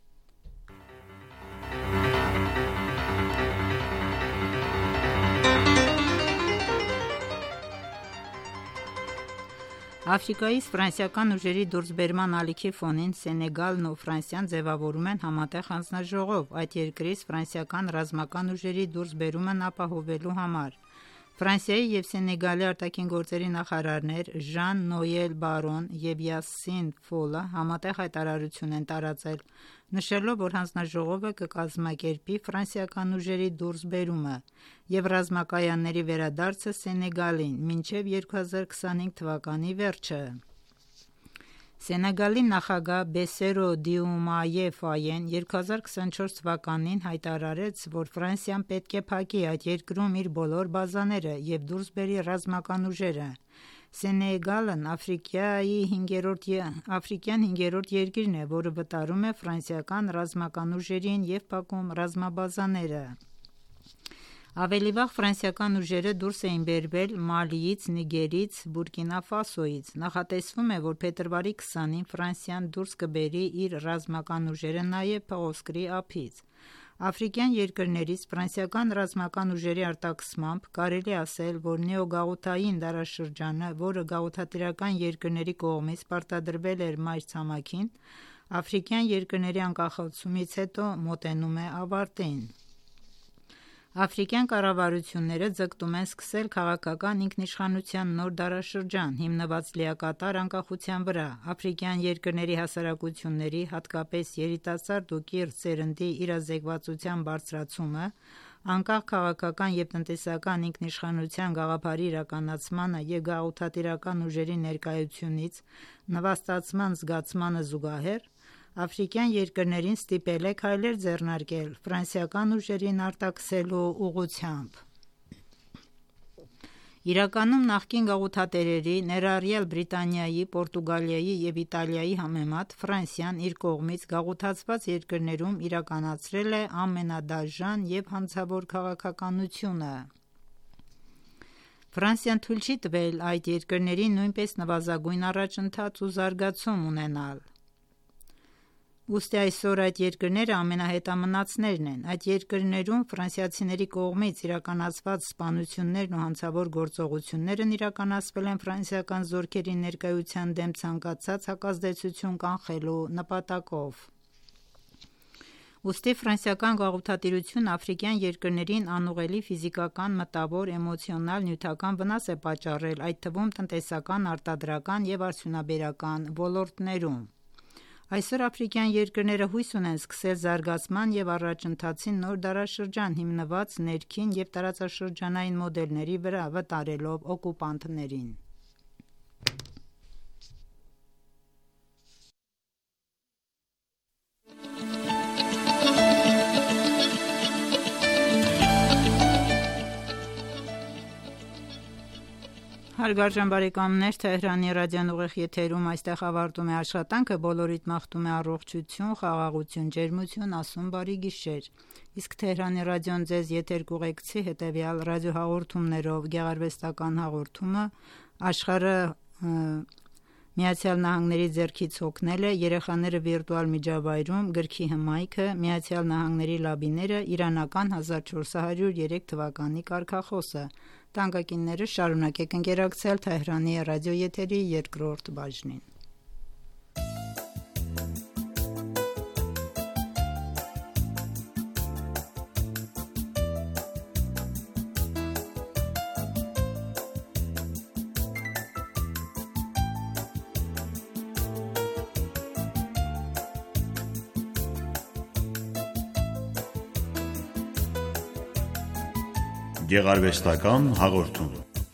Աֆրիկայից ֆրանսիական ուժերի դուրսբերման ալիքի ֆոնին Սենեգալն ու Ֆրանսիան ձևավորում են համատեղ հանձնաժողով այդ երկրից ֆրանսիական ռազմական ուժերի դուրսբերումն ապահովելու համար։ Ֆրանսիայի և Սենեգալի արտաքին գործերի նախարարներ Ժան Նոյել Բարոն և Յասին Ֆոլը համատեղ հայտարարություն են տարածել, նշելով, որ հանձնաժողովը կկազմակերպի ֆրանսիական ուժերի դուրսբերումը և ռազմակայանների վերադարձը Սենեգալին մինչև երկու հազար քսանհինգ թվականի վերջը։ Սենեգալի նախագահ Բեսերո Դիումայե Ֆայեն երկու հազար քսանչորս թվականին հայտարարեց, որ Ֆրանսիան պետք է փակի այդ երկրում իր բոլոր բազաները և դուրս բերի ռազմական ուժերը։ Սենեգալն Աֆրիկայի հինգերորդ Աֆրիկյան հինգերորդ երկիրն է, որը վտարում է ֆրանսիական ռազմական ուժերին և փակում ռազմաբազաները։ Ավելի վաղ ֆրանսիական ուժերը դուրս էին բերվել Մալիից, Նիգերից, Բուրկինա Ֆասոյից։ Նախատեսվում է, որ փետրվարի քսանին Ֆրանսիան դուրս կբերի իր ռազմական ուժերը նաև Փղոսկրի ափից։ Աֆրիկյան երկրներից ֆրանսիական ռազմական ուժերի արտաքսմամբ կարելի ասել, որ նեոգաղութային դարաշրջանը, որը գաղութատիրական երկրների կողմից պարտադրվել էր մայրցամաքին, աֆրիկյան երկրների անկախացումից հետո մոտենում է ավարտին։ Աֆրիկյան կառավարությունները ձգտում են սկսել քաղաքական ինքնիշխանության նոր դարաշրջան, հիմնված լիակատար անկախության վրա։ Աֆրիկյան երկրների հասարակությունների, հատկապես երիտասարդ ու կիրթ սերնդի իրազեկվածության բարձրացումը, անկախ քաղաքական և տնտեսական ինքնիշխանության գաղափարի իրականացմանը և գաղութատիրական ուժերի ներկայությունից նվաստացման զգացմանը զուգահեռ, աֆրիկյան երկրներին ստիպել է քայլեր ձեռնարկել ֆրանսիական ուժերին արտաքսելու ուղղությամբ։ Իրականում նախկին գաղութատերերի, ներառյալ Բրիտանիայի, Պորտուգալիայի և Իտալիայի համեմատ, Ֆրանսիան իր կողմից գաղութացված երկրներում իրականացրել է ամենադաժան և հանցավոր քաղաքականությունը։ Ֆրանսիան թույլ չի տվել այդ երկրներին նույնպես նվազագույն առաջընթաց ու զարգացում ունենալ։ Ուստի այսօր այդ երկրները ամենահետամնացներն են։ Այդ երկրներում ֆրանսիացիների կողմից իրականացված սպանություններն ու հանցավոր գործողություններն իրականացվել են ֆրանսիական զորքերի ներկայության դեմ ցանկացած հակազդեցություն կանխելու նպատակով։ Ուստի ֆրանսիական գաղութատիրությունը աֆրիկյան երկրներին անուղղելի ֆիզիկական, մտավոր, էմոցիոնալ, նյութական վնաս է պատճառել, այդ թվում տնտեսական, արտադրական և արդյունաբերական ոլորտներում։ Այսօր աֆրիկյան երկրները հույս ունեն սկսել զարգացման և առաջընթացի նոր դարաշրջան, հիմնված ներքին և տարածաշրջանային մոդելների վրա, վտարելով օկուպանտներին։ Հարգարժան բարեկամներ, Թեհրանի ռադիոն ուղիղ եթերում այստեղ ավարտում է աշխատանքը, բոլորիդ մաղթում է առողջություն, խաղաղություն, ջերմություն, ասում բարի գիշեր։ Իսկ Թեհրանի ռադիոն ձեզ եթեր կուղեկցի հետևյալ ռադիոհաղորդումներով՝ գեղարվեստական հաղորդումը, աշխարհը Միացյալ Նահանգների ձեռքից հոգնել է, երեխաները վիրտուալ միջավայրում, գրքի հմայքը, Միացյալ Նահանգների լաբիները, իրանական հազար չորս հարյուր երեք թվականի կարգախոսը։ Թանկագիններս, շարունակեք ընկերակցել Թեհրանի ռադիոեթերի երկրորդ բաժնին։ Գեղարվեստական հաղորդում։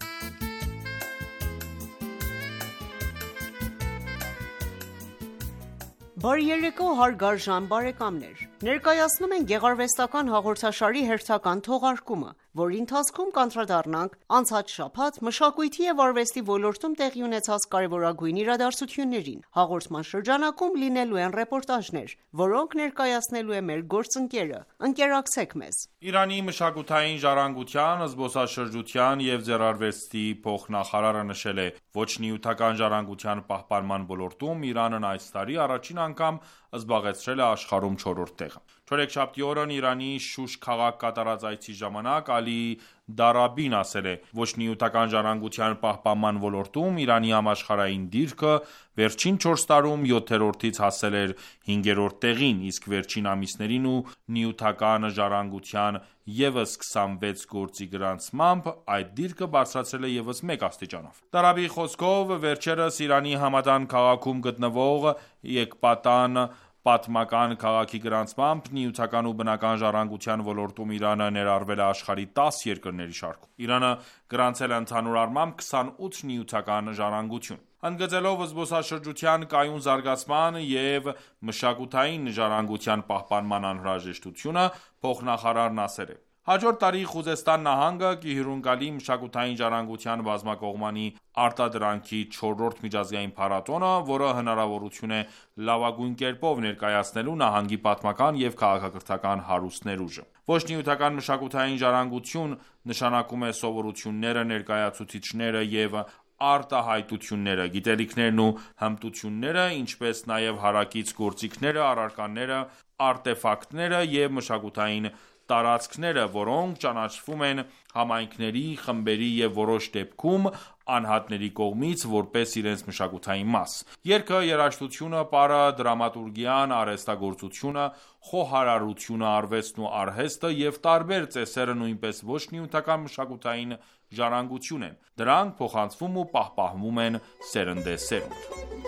Բարի երեկո, հարգարժան բարեկամներ։ Ներկայացնում ենք գեղարվեստական հաղորդաշարի հերթական թողարկումը, որի ընթացքում կանդրադառնանք անցած շաբաթ մշակույթի և արվեստի ոլորտում տեղի ունեցած կարևորագույն իրադարձություններին։ Հաղորդման շրջանակում լինելու են ռեպորտաժներ, որոնք ներկայացնելու է մեր գործընկերը։ Ընկերակցեք մեզ։ Իրանի մշակութային ժառանգության, զբոսաշրջության և ձեռարվեստի փոխնախարարը նշել է, ոչ նյութական ժառանգության պահպանման ոլորտում Իրանն այս տարի առաջին անգամ զբաղեցրել է աշխարհում չորրորդ տեղը։ Չորեքշաբթի օրն Իրանի Շուշ քաղաք կատարած այցի ժամանակ Ալի Դարաբին ասել է. «Ոչ նյութական ժառանգության պահպանման ոլորտում Իրանի համաշխարհային դիրքը վերջին չորս տարում յոթերորդից հասել էր հինգերորդ տեղին, իսկ վերջին ամիսներին ու նյութական ժառանգության ևս քսանվեց գործի գրանցմամբ այդ դիրքը բարձրացել է ևս մեկ աստիճանով»։ Դարաբիի խոսքով, վերջերս Իրանի Համադան քաղաքում գտնվող Էկբատան պատմական քաղաքի գրանցմամբ նյութական ու բնական ժառանգության ոլորտում Իրանը ներառվել է աշխարհի տաս երկրների շարքում։ Իրանը գրանցել է ընդհանուր առմամբ քսանութ նյութական ժառանգություն։ Ընդգծելով զբոսաշրջության կայուն զարգացման և մշակութային ժառանգության պահպանման անհրաժեշտությունը, փոխնախարարն ասել է. Հաջորդ տարի Խուզեստան նահանգը կհյուրընկալի մշակութային ժառանգության բազմակողմանի արտադրանքի չորրորդ միջազգային փառատոնը, որը հնարավորություն է լավագույն կերպով ներկայացնելու նահանգի պատմական և քաղաքակրթական հարուստ ներուժը։ Ոչ նյութական մշակութային ժառանգություն նշանակում է սովորությունները, ներկայացուցիչները և արտահայտությունները, գիտելիքներն ու հմտությունները, ինչպես նաև հարակից գործիքները, առարկաները, արտեֆակտները և մշակութային տարածքները, որոնք ճանաչվում են համայնքների, խմբերի և որոշ դեպքում անհատների կողմից որպես իրենց մշակութային մաս։ Երգը, երաժշտությունը, պարը, դրամատուրգիան, արհեստագործությունը, խոհարարությունը, արվեստն ու արհեստը և տարբեր ծեսերը նույնպես ոչ նյութական մշակութային ժառանգություն են։ Դրանք փոխանցվում ու պահպանվում են սերնդեսերունդ։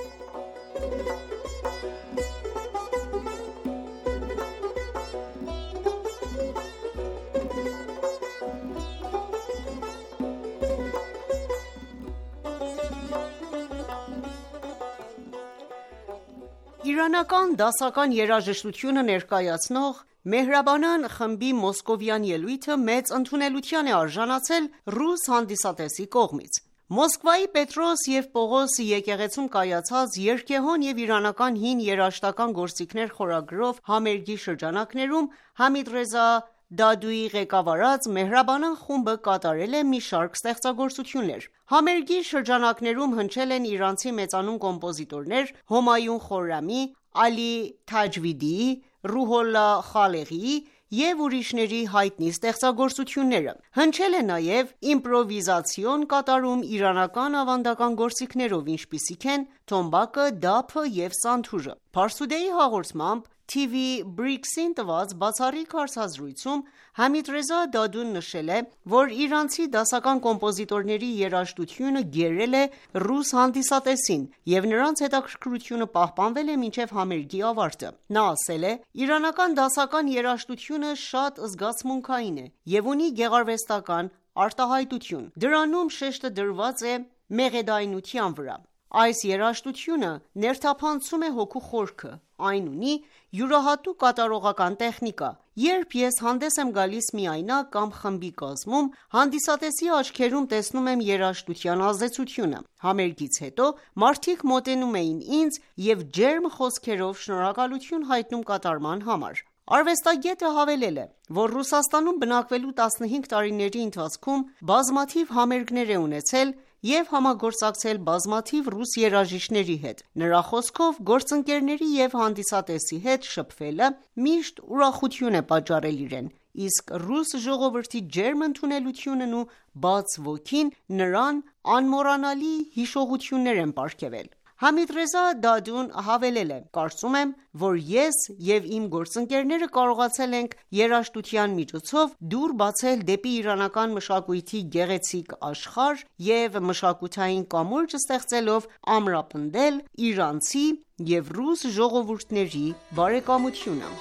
Իրանական դասական երաժշտությունը ներկայացնող Մեհրաբանան խմբի մոսկովյան ելույթը մեծ ընդունելության է արժանացել ռուս հանդիսատեսի կողմից։ Մոսկվայի Պետրոս և Պողոս եկեղեցում կայացած երգեհոն և իրանական հին երաժշտական գործիքներ խորագրով համերգի շրջանակներում Համիդռեզա Դադուի ղեկավարած Մեհրաբանան խումբը կատարել է մի շարք ստեղծագործություններ։ Համերգի շրջանակներում հնչել են իրանցի մեծանուն կոմպոզիտորներ Հոմայուն Խորրամի, Ալի Թաջվիդիի, Ռուհոլլա Խալեղիի և ուրիշների հայտնի ստեղծագործությունները։ Հնչել է նաև իմպրովիզացիոն կատարում իրանական ավանդական գործիքներով, ինչպիսիք են թոմբակը, դափը և սանթուրը։ Փարսուդեի հաղորդմամբ Թի Վի Բրիքսին տված բացառիկ հարցազրույցում Համիդռեզա Դադուն նշել է, որ իրանցի դասական կոմպոզիտորների երաժշտությունը գերել է ռուս հանդիսատեսին և նրանց հետաքրքրությունը պահպանվել է մինչև համերգի ավարտը։ Նա ասել է. «Իրանական դասական երաժշտությունը շատ զգացմունքային է և ունի գեղարվեստական արտահայտություն։ Դրանում շեշտը դրված է մեղեդայնության վրա։ Այս երաժշտությունը ներթափանցում է հոգու խորքը, այն ունի յուրահատուկ կատարողական տեխնիկա։ Երբ ես հանդես եմ գալիս միայնակ կամ խմբի կազմում, հանդիսատեսի աչքերում տեսնում եմ երաժշտության ազդեցությունը։ Համերգից հետո մարդիկ մոտենում էին ինձ և ջերմ խոսքերով շնորհակալություն հայտնում կատարման համար»։ Արվեստագետը հավելել է, որ Ռուսաստանում բնակվելու տասնհինգ տարիների ընթացքում բազմաթիվ համերգներ է ունեցել և համագործակցել բազմաթիվ ռուս երաժիշտների հետ։ Նրա խոսքով, գործընկերների և հանդիսատեսի հետ շփվելը միշտ ուրախություն է պատճառել իրեն, իսկ ռուս ժողովրդի ջերմ ընդունելությունն ու բաց ոգին նրան անմոռանալի հիշողություններ են պարգևել։ Համիդռեզա Դադուն հավելել է. «Կարծում եմ, որ ես և իմ գործընկերները կարողացել ենք երաժշտության միջոցով դուռ բացել դեպի իրանական մշակույթի գեղեցիկ աշխարհ և մշակութային կամուրջ ստեղծելով ամրապնդել իրանցի և ռուս ժողովուրդների բարեկամությունը»։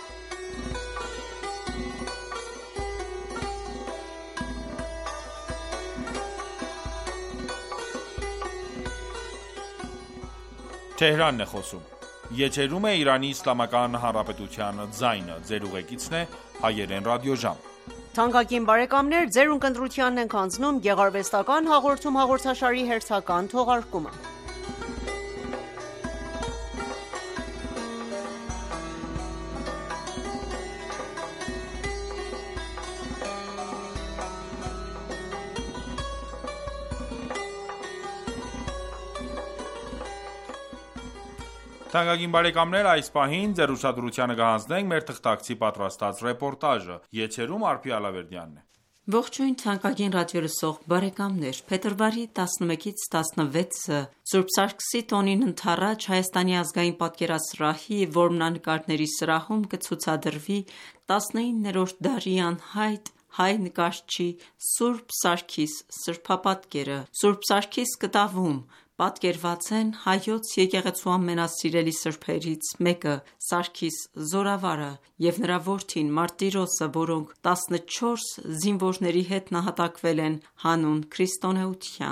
Թանկագին բարեկամներ, այս պահին ձեր ուշադրությանը կհանձնենք մեր թղթակցի պատրաստած ռեպորտաժը։ Եթերում Արփի Ալավերդյանն է։ Ողջույն թանկագին ռադիոլսող բարեկամներ, փետրվարի տասնմեկից տասնվեցը Սուրբ Սարգսի տոնին ընդառաջ Հայաստանի ազգային պատկերասրահի որմնանկարների սրահում կցուցադրվի տասնիններորդ դարի անհայտ հայ նկարչի Սուրբ Սարգիս սրբապատկերը։ Սուրբ Սարգիս կտավում պատկերված են հայոց եկեղեցու ամենասիրելի սրբերից մեկը Սարգիս Զորավարը և նրա որդին Մարտիրոսը, որոնք տասնչորս զինվորների հետ նահատակվել են հանուն քրիստոնեության։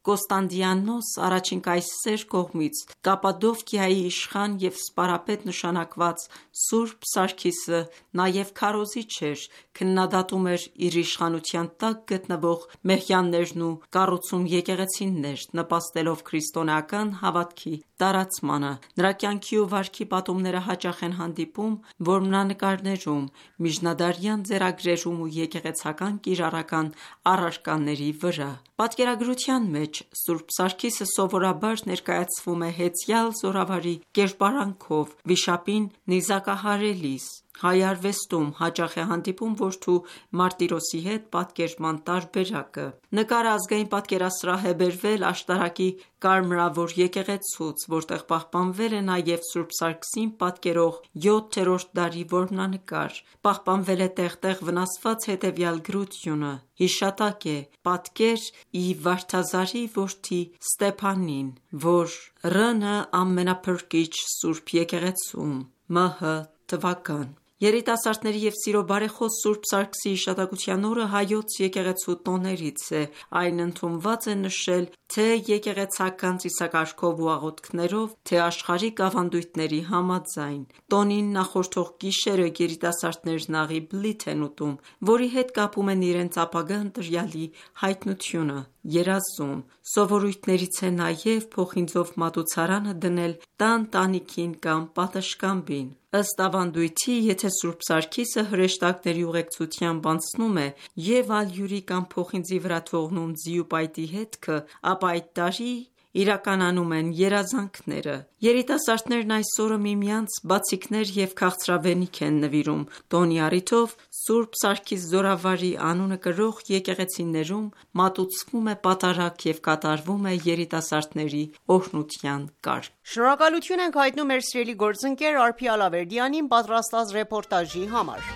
Կոստանդիանոս առաջին կայսեր կողմից Կապադովկիայի իշխան և սպարապետ նշանակված Սուրբ Սարգիսը նաև քարոզիչ էր, քննադատում էր իր իշխանության տակ գտնվող մեխյաններն ու կառուցում եկեղեցիներ, նպաստելով քրիստոնեական հավատքի տարածմանը։ Նրա կյանքի ու վարքի պատումները հաճախ են հանդիպում որմնանկարներում, միջնադարյան ձեռագրերում ու եկեղեցական կիրառական առարկաների վրա։ Պատկերագրության մեջ Սուրբ Սարգիսը սովորաբար ներկայացվում է հեծյալ զորավարի կերպարանքով, վիշապին նիզակահարելիս։ Հայ արվեստում հաճախ է հանդիպում որդու Մարտիրոսի հետ պատկերման տարբերակը։ Նկարը ազգային պատկերասրահ է բերվել աշտարակի կարմրավոր եկեղեցուց, որտեղ պահպանվել է նաև Սուրբ Սարգսին պատկերող յոթերորդ դարի որմնանկար։ Պահպանվել է տեղ-տեղ վնասված հետևյալ գրությունը. հիշատակ է պատկեր ի Վարդազարի որդի Ստեփանին, որ Ռ.Ն. ամենափրկիչ Սուրբ եկեղեցում Մ.Հ. թվական։ Երիտասարդների և սիրո բարեխոս Սուրբ Սարգսի հիշատակության օրը հայոց եկեղեցու տոներից է։ Այն ընդունված է նշել թե եկեղեցական ծիսակարգով ու աղոթքներով, թե աշխարհիկ ավանդույթների համաձայն։ Տոնին նախորդող գիշերը երիտասարդներն աղի բլիթ են ուտում, որի հետ կապում են իրենց ապագա ընտրյալի հայտնությունը։ Երազում սովորույթներից է նաև փոխինձով մատուցարանը դնել տան տանիքին կամ պատշգամբին։ Ըստ ավանդույթի, եթե Սուրբ Սարգիսը հրեշտակների ուղեկցությամբ անցնում է և ալյուրի կամ փոխինձի վրա թողնում ձի ու պայտի հետքը, ապա այդ տարի իրականանում են երազանքները։ Երիտասարդներն այս օրը միմյանց բացիկներ և քաղցրավենիք են նվիրում։ Տոնի առիթով Սուրբ Սարգիս զորավարի անունը կրող եկեղեցիներում մատուցվում է պատարագ և կատարվում է երիտասարդների օրհնության կարգ։ Շնորհակալություն ենք հայտնում մեր սիրելի գործընկեր Արփի Ալավերդյանին պատրաստած ռեպորտաժի համար։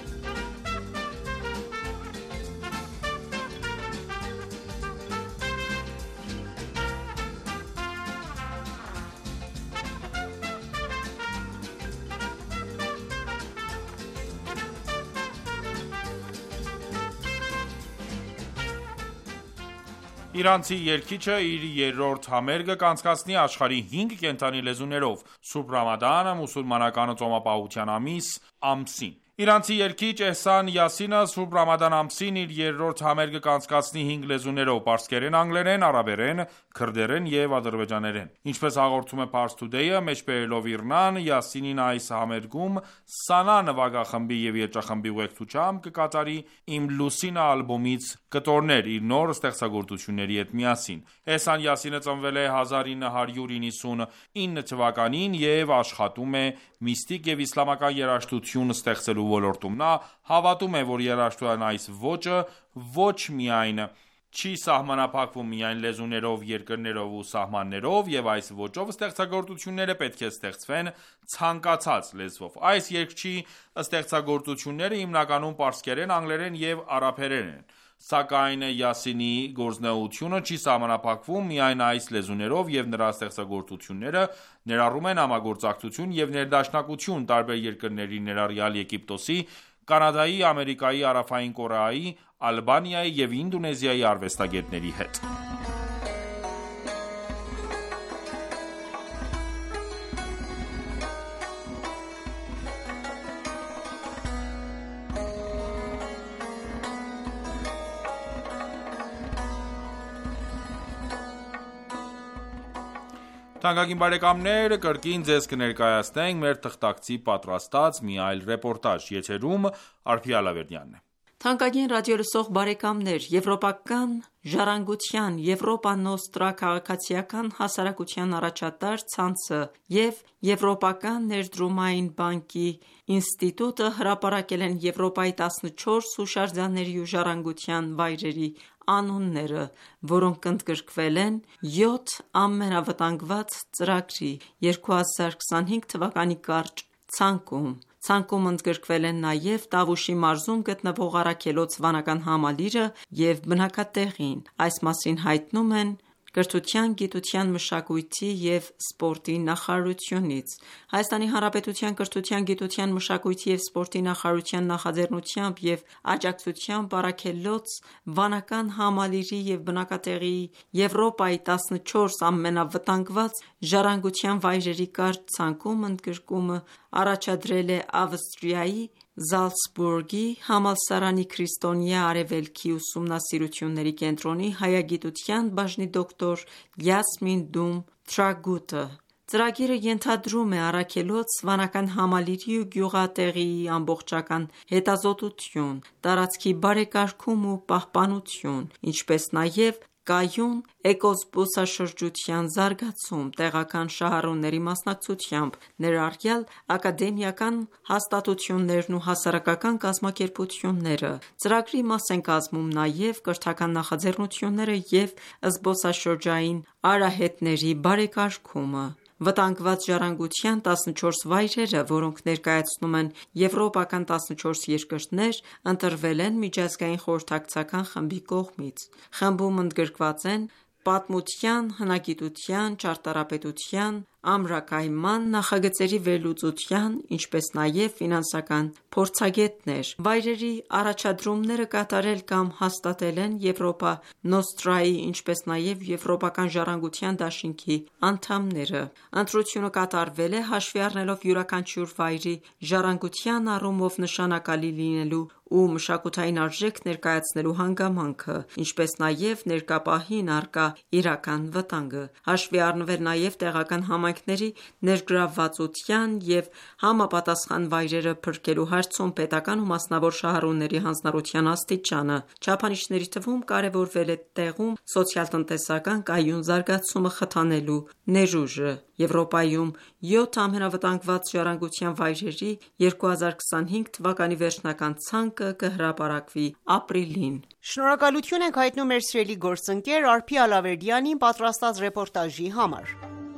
Իրանցի երգիչը իր երրորդ համերգը կանցկացնի աշխարհի հինգ կենդանի լեզուներով՝ Սուրբ Ռամադան մուսուլմանական ծոմապահության ամիս ամսին։ Իրանցի երգիչ Էհսան Յասինը Սուրբ Ռամադան ամսին իր երրորդ համերգը կանցկացնի հինգ լեզուներով՝ պարսկերեն, անգլերեն, արաբերեն, քրդերեն և ադրբեջաներեն։ Ինչպես հաղորդում է Pars Today-ը, մեջբերելով Իռնան, Յասինին այս համերգում Սանա նվագախմբի և երգչախմբի ուղեկցությամբ կկատարի «Իմ լուսինը» ալբոմից կտորներ իր նոր ստեղծագործությունների հետ միասին։ Էհսան Յասինը ծնվել է հազար ինը հարյուր իննսունինը թվականին և աշխատում է միստիկ և իսլամական երաժշտություն ստեղծելու ոլորտում։ Նա հավատում է, որ երաժշտության այս ոճը ոչ միայն չի սահմանափակվում միայն լեզուներով, երկրներով ու սահմաններով, և այս ոճով ստեղծագործությունները պետք է ստեղծվեն ցանկացած լեզվով։ Այս երգչի ստեղծագործությունները հիմնականում պարսկերեն, անգլերեն և արաբերեն են։ Սակայն Յասինի գործունեությունը չի սահմանափակվում միայն այս լեզուներով, և նրա ստեղծագործությունները ներառում են համագործակցություն և ներդաշնակություն տարբեր երկրների, ներառյալ Եգիպտոսի, Կանադայի, Ամերիկայի, Հարավային Կորեայի, Ալբանիայի և Ինդոնեզիայի արվեստագետների հետ։ Թանկագին բարեկամներ, կրկին ձեզ կներկայացնենք մեր թղթակցի պատրաստած մի այլ ռեպորտաժ։ Եթերում Արփի Ալավերդյանն է։ Թանկագին ռադիոլսող բարեկամներ, եվրոպական ժառանգության Եվրոպա Նոստրա քաղաքացիական հասարակության առաջատար ցանցը և Եվրոպական ներդրումային բանկի ինստիտուտը հրապարակել են Եվրոպայի տասնչորս հուշարձանների ու ժառանգության վայրերի անունները, որոնք ընդգրկվել են յոթ ամենավտանգված ծրագրի երկու հազար քսանհինգ թվականի կարճ ցանկում։ Ցանկում ընդգրկվել են նաև Տավուշի մարզում գտնվող Առաքելոց վանական համալիրը և բնակատեղին։ Այս մասին հայտնում են կրթության, գիտության, մշակույթի և սպորտի նախարարությունից։ Հայաստանի Հանրապետության կրթության, գիտության, մշակույթի և սպորտի նախարարության նախաձեռնությամբ և աջակցությամբ արգելոց վանական համալիրի և բնակատեղի Եվրոպայի տասնչորս ամենավտանգված ժառանգության վայրերի կարճ ցանկում ընդգրկումը առաջադրել է Ավստրիայի Զալցբուրգի համալսարանի քրիստոնյա արևելքի ուսումնասիրությունների կենտրոնի հայագիտության բաժնի դոկտոր Յասմին Դում Թրագուտը։ Ծրագիրը ենթադրում է առաքելոց վանական համալիրի ու գյուղատեղիի ամբողջական հետազոտություն, տարածքի բարեկարգում ու պահպանություն, ինչպես նաև կայուն էկոզբոսաշրջության զարգացում տեղական շահառուների մասնակցությամբ, ներառյալ ակադեմիական հաստատություններն ու հասարակական կազմակերպությունները։ Ծրագրի մաս են կազմում նաև կրթական նախաձեռնությունները և զբոսաշրջային արահետների բարեկարգումը։ Վտանգված ժառանգության տասնչորս վայրերը, որոնք ներկայացնում են եվրոպական տասնչորս երկրներ, ընտրվել են միջազգային խորհրդակցական խմբի կողմից։ Խմբում ընդգրկված են պատմության, հնագիտության, ճարտարապետության, ամրակայման նախագծերի վերլուծության, ինչպես նաև ֆինանսական փորձագետներ։ Վայրերի առաջադրումները կատարել կամ հաստատել են Եվրոպա Նոստրայի, ինչպես նաև Եվրոպական ժառանգության դաշինքի անդամները։ Ընտրությունը կատարվել է հաշվի առնելով յուրաքանչյուր վայրի ժառանգության առումով նշանակալի լինելու ու մշակութային արժեք ներկայացնելու հանգամանքը, ինչպես նաև ներկա պահին առկա իրական վտանգը։ Հաշվի առնվել նաև տեղական համայնքների ներգրավվածության և համապատասխան վայրերը փրկելու հարցում պետական ու մասնավոր շահառուների հանձնառության աստիճանը։ Չափանիշների թվում կարևորվել է տեղում սոցիալ-տնտեսական կայուն զարգացումը խթանելու ներուժը։ Եվրոպայում յոթ ամենավտանգված ժառանգության վայրերի երկու հազար քսանհինգ թվականի վերջնական ցանկը կհրապարակվի ապրիլին։ Շնորհակալություն ենք հայտնում մեր սիրելի գործընկեր Արփի Ալավերդյանին պատրաստած ռեպորտաժի համար։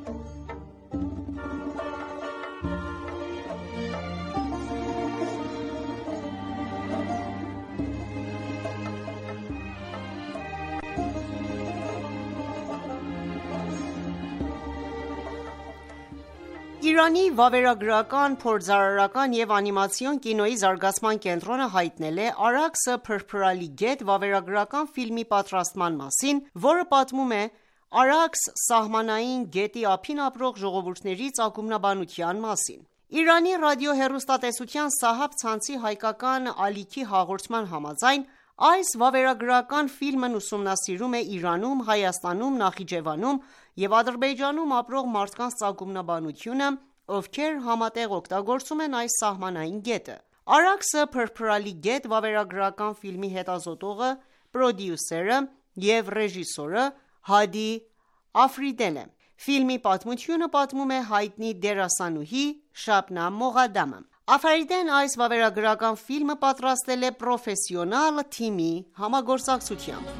Իրանի վավերագրական, փորձարարական և անիմացիոն կինոյի զարգացման կենտրոնը հայտնել է «Արաքսը փրփրալի գետ» վավերագրական ֆիլմի պատրաստման մասին, որը պատմում է Արաքս սահմանային գետի ափին ապրող ժողովուրդների ծագումնաբանության մասին։ Իրանի ռադիոհեռուստատեսության Սահաբ ցանցի հայկական ալիքի հաղորդման համաձայն, այս վավերագրական ֆիլմն ուսումնասիրում է Իրանում, Հայաստանում, Նախիջևանում և Ադրբեջանում ապրող մարդկանց ծագումնաբանությունը, ովքեր համատեղ օգտագործում են այս սահմանային գետը։ «Արաքսը փրփրալի գետ» վավերագրական ֆիլմի հետազոտողը, պրոդյուսերը և ռեժիսորը Հադի Աֆրիդեն է։ Ֆիլմի պատմությունը պատմում է հայտնի դերասանուհի Շաբնամ Մողադամը։ Աֆրիդեն այս վավերագրական ֆիլմը պատրաստել է պրոֆեսիոնալ թիմի համագործակցությամբ։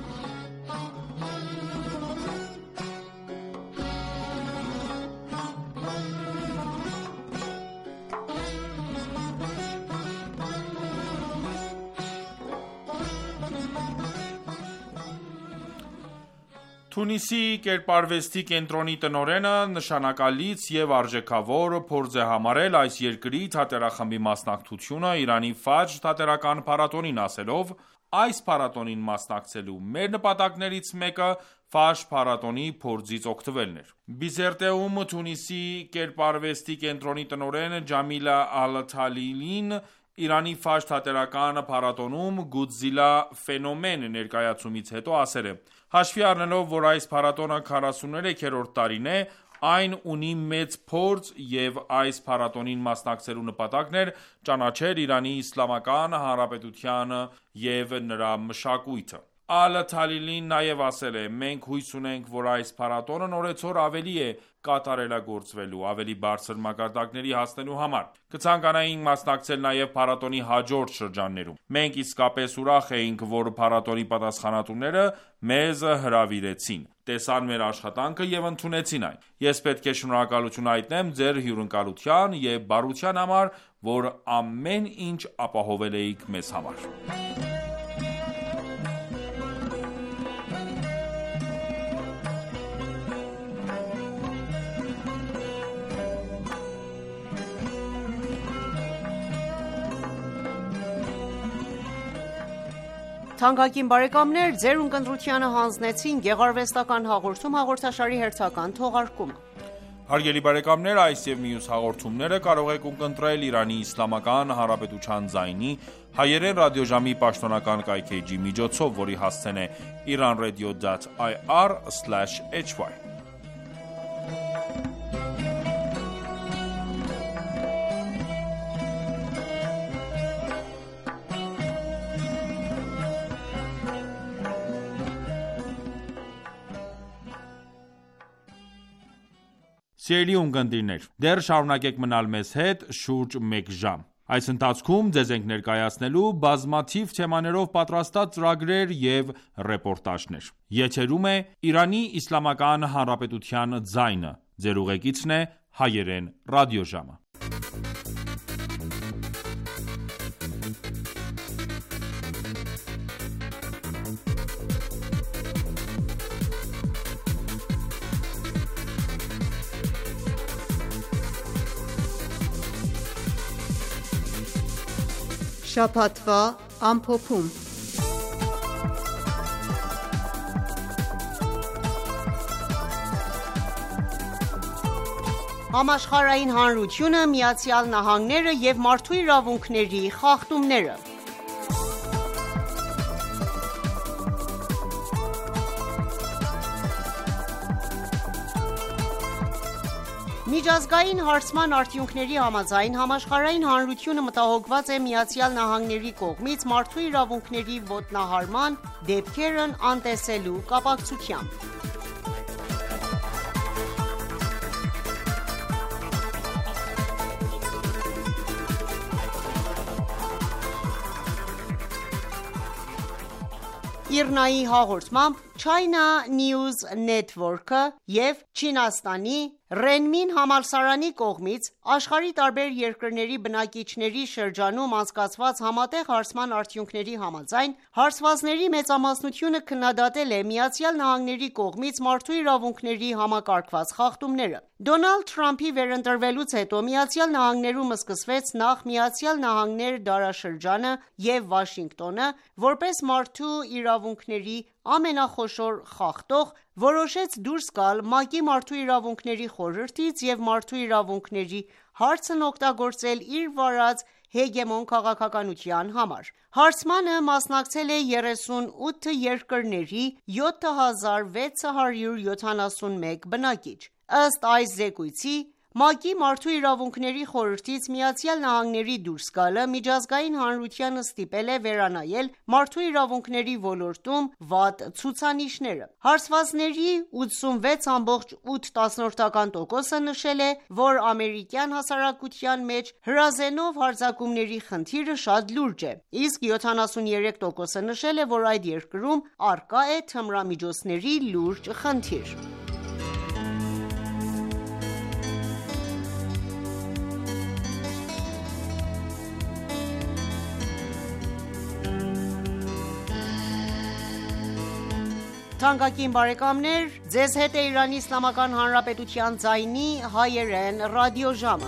Թունիսի կերպարվեստի կենտրոնի տնօրենը նշանակալից և արժեքավոր փորձ է համարել այս երկրի թատերախմբի մասնակցությունը Իրանի Ֆաջր թատերական փառատոնին, ասելով. «Այս փառատոնին մասնակցելու մեր նպատակներից մեկը Ֆաջր փառատոնի փորձից օգտվելն էր»։ Բիզերտեում Թունիսի կերպարվեստի կենտրոնի տնօրեն Ջամիլա Ալ-Թալիլին Իրանի Ֆաջր թատերական փառատոնում «Գուդզիլա ֆենոմեն» ներկայացումից հետո ասել է. «Հաշվի առնելով, որ այս փառատոնը քառասուներեքերորդ տարին է, այն ունի մեծ փորձ և այս փառատոնին մասնակցելու նպատակն էր ճանաչել Իրանի Իսլամական Հանրապետությանը և նրա մշակույթը»։ Ալ-Թալիլին նաև ասել է. «Մենք հույս ունենք, որ այս փառատոնն օրեցօր ավելի է կատարելագործվելու, ավելի բարձր մակարդակների հասնելու համար։ Կցանկանայինք մասնակցել նաև փառատոնի հաջորդ շրջաններում։ Մենք իսկապես ուրախ էինք, որ փառատոնի պատասխանատուները մեզ հրավիրեցին, տեսան մեր աշխատանքը և ընդունեցին այն։ Ես պետք է շնորհակալություն հայտնեմ ձեր հյուրընկալության և բարության համար, որ ամեն ինչ ապահովել էիք մեզ համար»։ Թանկագին բարեկամներ, ձեր ունկնդրությանը հանձնեցին գեղարվեստական հաղորդում հաղորդաշարի հերթական թողարկումը։ Հարգելի բարեկամներ, այս եւ մյուս հաղորդումները կարող եք ունկնդրել Իրանի Իսլամական Հանրապետության ձայնի հայերեն ռադիոժամի պաշտոնական կայքէջի միջոցով, որի հասցեն է iranradio dot i r slash h y։ Սիրելի ունկնդիրներ, դեռ շարունակեք մնալ մեզ հետ շուրջ մեկ ժամ։ Այս ընթացքում ձեզ ենք ներկայացնելու բազմաթիվ թեմաներով պատրաստած ծրագրեր և ռեպորտաժներ։ Եթերում է Իրանի Իսլամական Հանրապետության ձայնը։ Ձեր ուղեկիցն է հայերեն ռադիոժամը։ Շաբաթվա ամփոփում։ Համաշխարհային հանրությունը, Միացյալ Նահանգները և մարդու իրավունքների խախտումները։ Միջազգային հարցման արդյունքների համաձայն համաշխարհային հանրությունը մտահոգված է Միացյալ Նահանգների կողմից մարդու իրավունքների ոտնահարման դեպքերն անտեսելու կապակցությամբ։ ԻՌՆԱ-ի հաղորդմամբ China News Network-ը և Չինաստանի Ռենմին համալսարանի կողմից աշխարհի տարբեր երկրների բնակիչների շրջանում անցկացված համատեղ հարցման արդյունքների համաձայն, հարցվածների մեծամասնությունը քննադատել է Միացյալ Նահանգների կողմից մարդու իրավունքների համակարգված խախտումները։ Դոնալդ Թրամփի վերընտրվելուց հետո Միացյալ Նահանգներում սկսվեց նախ Միացյալ Նահանգներ դարաշրջանը և Վաշինգտոնը, որպես մարդու իրավունքների ամենախոշոր խախտող, որոշեց դուրս գալ ՄԱԿ-ի Մարդու իրավունքների խորհրդից և մարդու իրավունքների հարցն օգտագործել իր վարած հեգեմոն քաղաքականության համար։ Հարցմանը մասնակցել է երեսունութ երկրների յոթ հազար վեց հարյուր յոթանասունմեկ բնակիչ։ Ըստ այս զեկույցի, ՄԱԿ-ի Մարդու իրավունքների խորհրդից Միացյալ Նահանգների դուրս գալը միջազգային հանրությանը ստիպել է վերանայել մարդու իրավունքների ոլորտում վատ ցուցանիշները։ Հարցվածների ութսունվեց ամբողջ ութ տոկոսը նշել է, որ ամերիկյան հասարակության մեջ հրազենով հարձակումների խնդիրը շատ լուրջ է, իսկ յոթանասուներեք տոկոսը նշել է, որ այդ երկրում առկա է թմրամիջոցների լուրջ խնդիր։ Թանկագին բարեկամներ, ձեզ հետ է Իրանի Իսլամական Հանրապետության ձայնի հայերեն ռադիոժամը։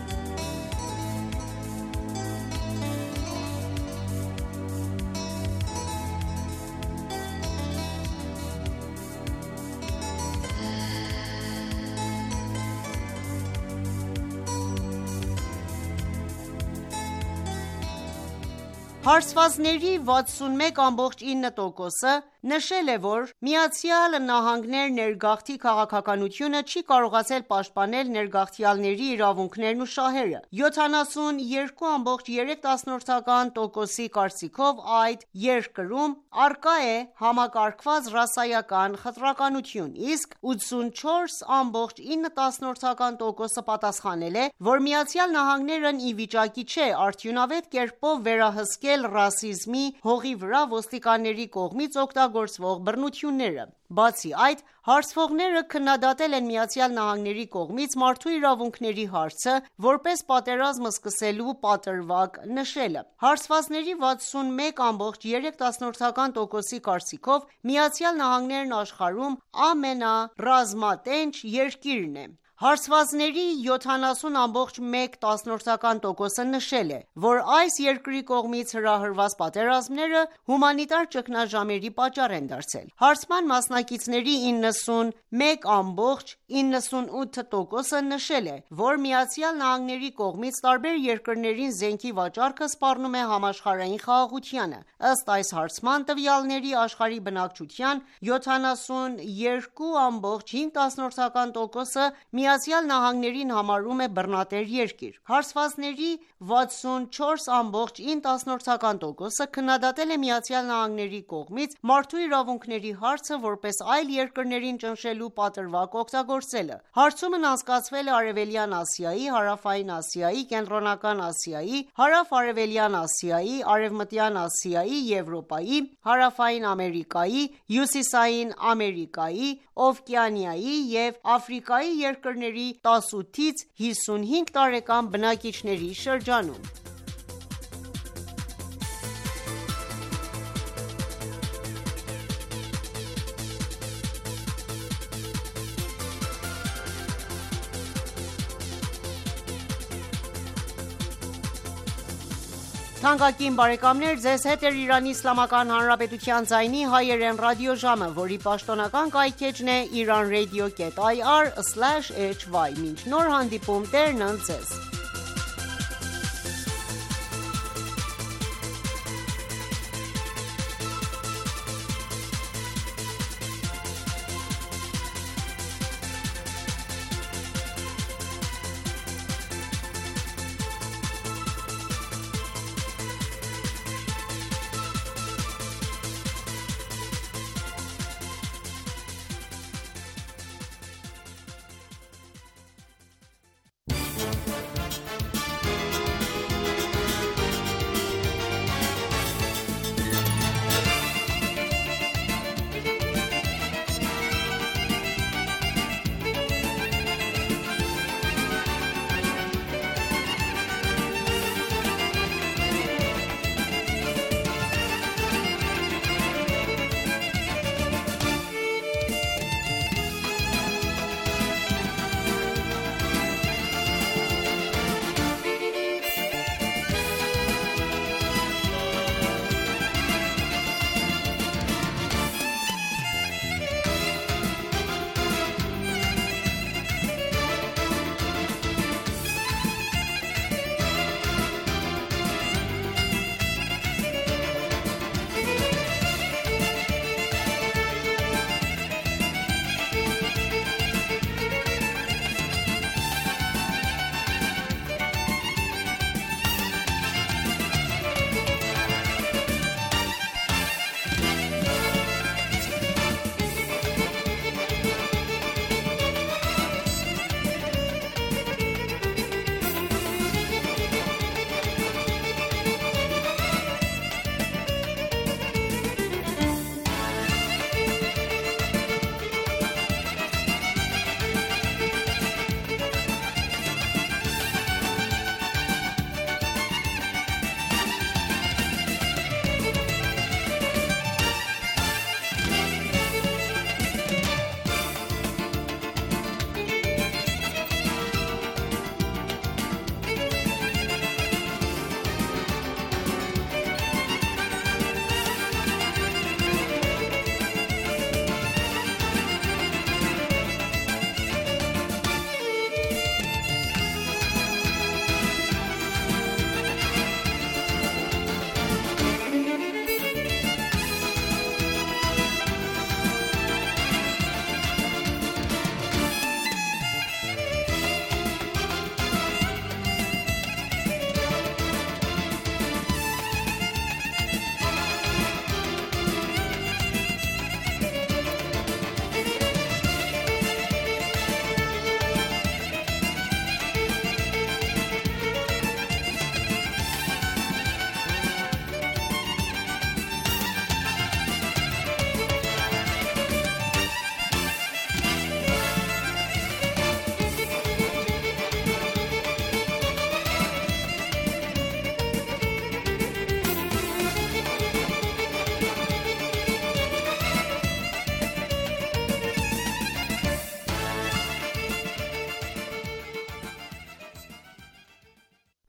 Հարցվածների վաթսունմեկ ամբողջ ինը տոկոսը նշել է, որ Միացյալ Նահանգներ ներգաղթի քաղաքականությունը չի կարողացել պաշտպանել ներգաղթյալների իրավունքներն ու շահերը։ յոթանասունյոթ ամբողջ երեք տոկոսի կարծիքով այդ երկրում առկա է համակարգված ռասայական խտրականություն, իսկ ութսունչորս ամբողջ ինը տոկոսը պատասխանել է, որ Միացյալ Նահանգներն ի վիճակի չէ արդյունավետ կերպով վերահսկել ռասիզմի հողի վրա ոստիկանների կողմից օգտագործվող բռնությունները։ Բացի այդ, հարցվողները քննադատել են Միացյալ Նահանգների կողմից մարդու իրավունքների հարցը որպես պատերազմ սկսելու պատրվակ նշելը։ Հարցվածների վաթսունմեկ ամբողջ երեք տոկոսի կարծիքով Միացյալ Նահանգներն աշխարհում ամենառազմատենչ երկիրն է։ Հարցվածների յոթանասուն ամբողջ մեկ տասնորդական տոկոսը նշել է, որ այս երկրի կողմից հրահրված պատերազմները հումանիտար ճգնաժամերի պատճառ են դարձել։ Հարցման մասնակիցների իննսունմեկ ամբողջ իննսունութ տոկոսը նշել է, որ ԱՄՆ-ի կողմից տարբեր երկրներին զենքի վաճառքը սպառնում է համաշխարհային խաղաղությանը։ Ըստ այս հարցման տվյալների, աշխարհի բնակչության յոթանասունյոթ ամբողջ հինգ տասնորդական տոկոսը ԱՄՆ-ին համարում է բռնատեր երկիր։ Հարցվածների վաթսունչորս ամբողջ ինը տասնորդական տոկոսը քննադատել է ԱՄՆ-ի կողմից մարդու իրավունքների հարցը որպես այլ երկրներին ճնշելու պատրվակ օգտագործելը։ Հարցումն անցկացվել է Արևելյան Ասիայի, Հարավային Ասիայի, Կենտրոնական Ասիայի, Հարավ-Արևելյան Ասիայի, Արևմտյան Ասիայի, Եվրոպայի, Հարավային Ամերիկայի, Հյուսիսային Ամերիկայի, Օվկիանիայի և Աֆրիկայի երկրների տասութից հիսունհինգ տարեկան բնակիչների շրջանում։ Թանկագին բարեկամներ, ձեզ հետ է Իրանի Իսլամական Հանրապետության ձայնի հայերեն ռադիոժամը, որի պաշտոնական կայքէջն է իրանradio dot i r slash h y։ Մինչ նոր հանդիպում, Տերն ընդ ձեզ։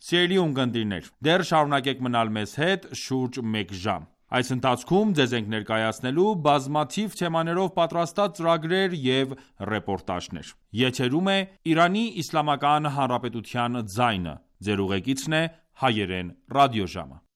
Սիրելի ունկնդիրներ, դեռ շարունակեք մնալ մեզ հետ շուրջ մեկ ժամ։ Այս ընթացքում ձեզ ենք ներկայացնելու բազմաթիվ թեմաներով պատրաստած ծրագրեր և ռեպորտաժներ։ Եթերում է Իրանի Իսլամական Հանրապետության ձայնը։ Ձեր ուղեկիցն է Հայերեն ռադիոժամը։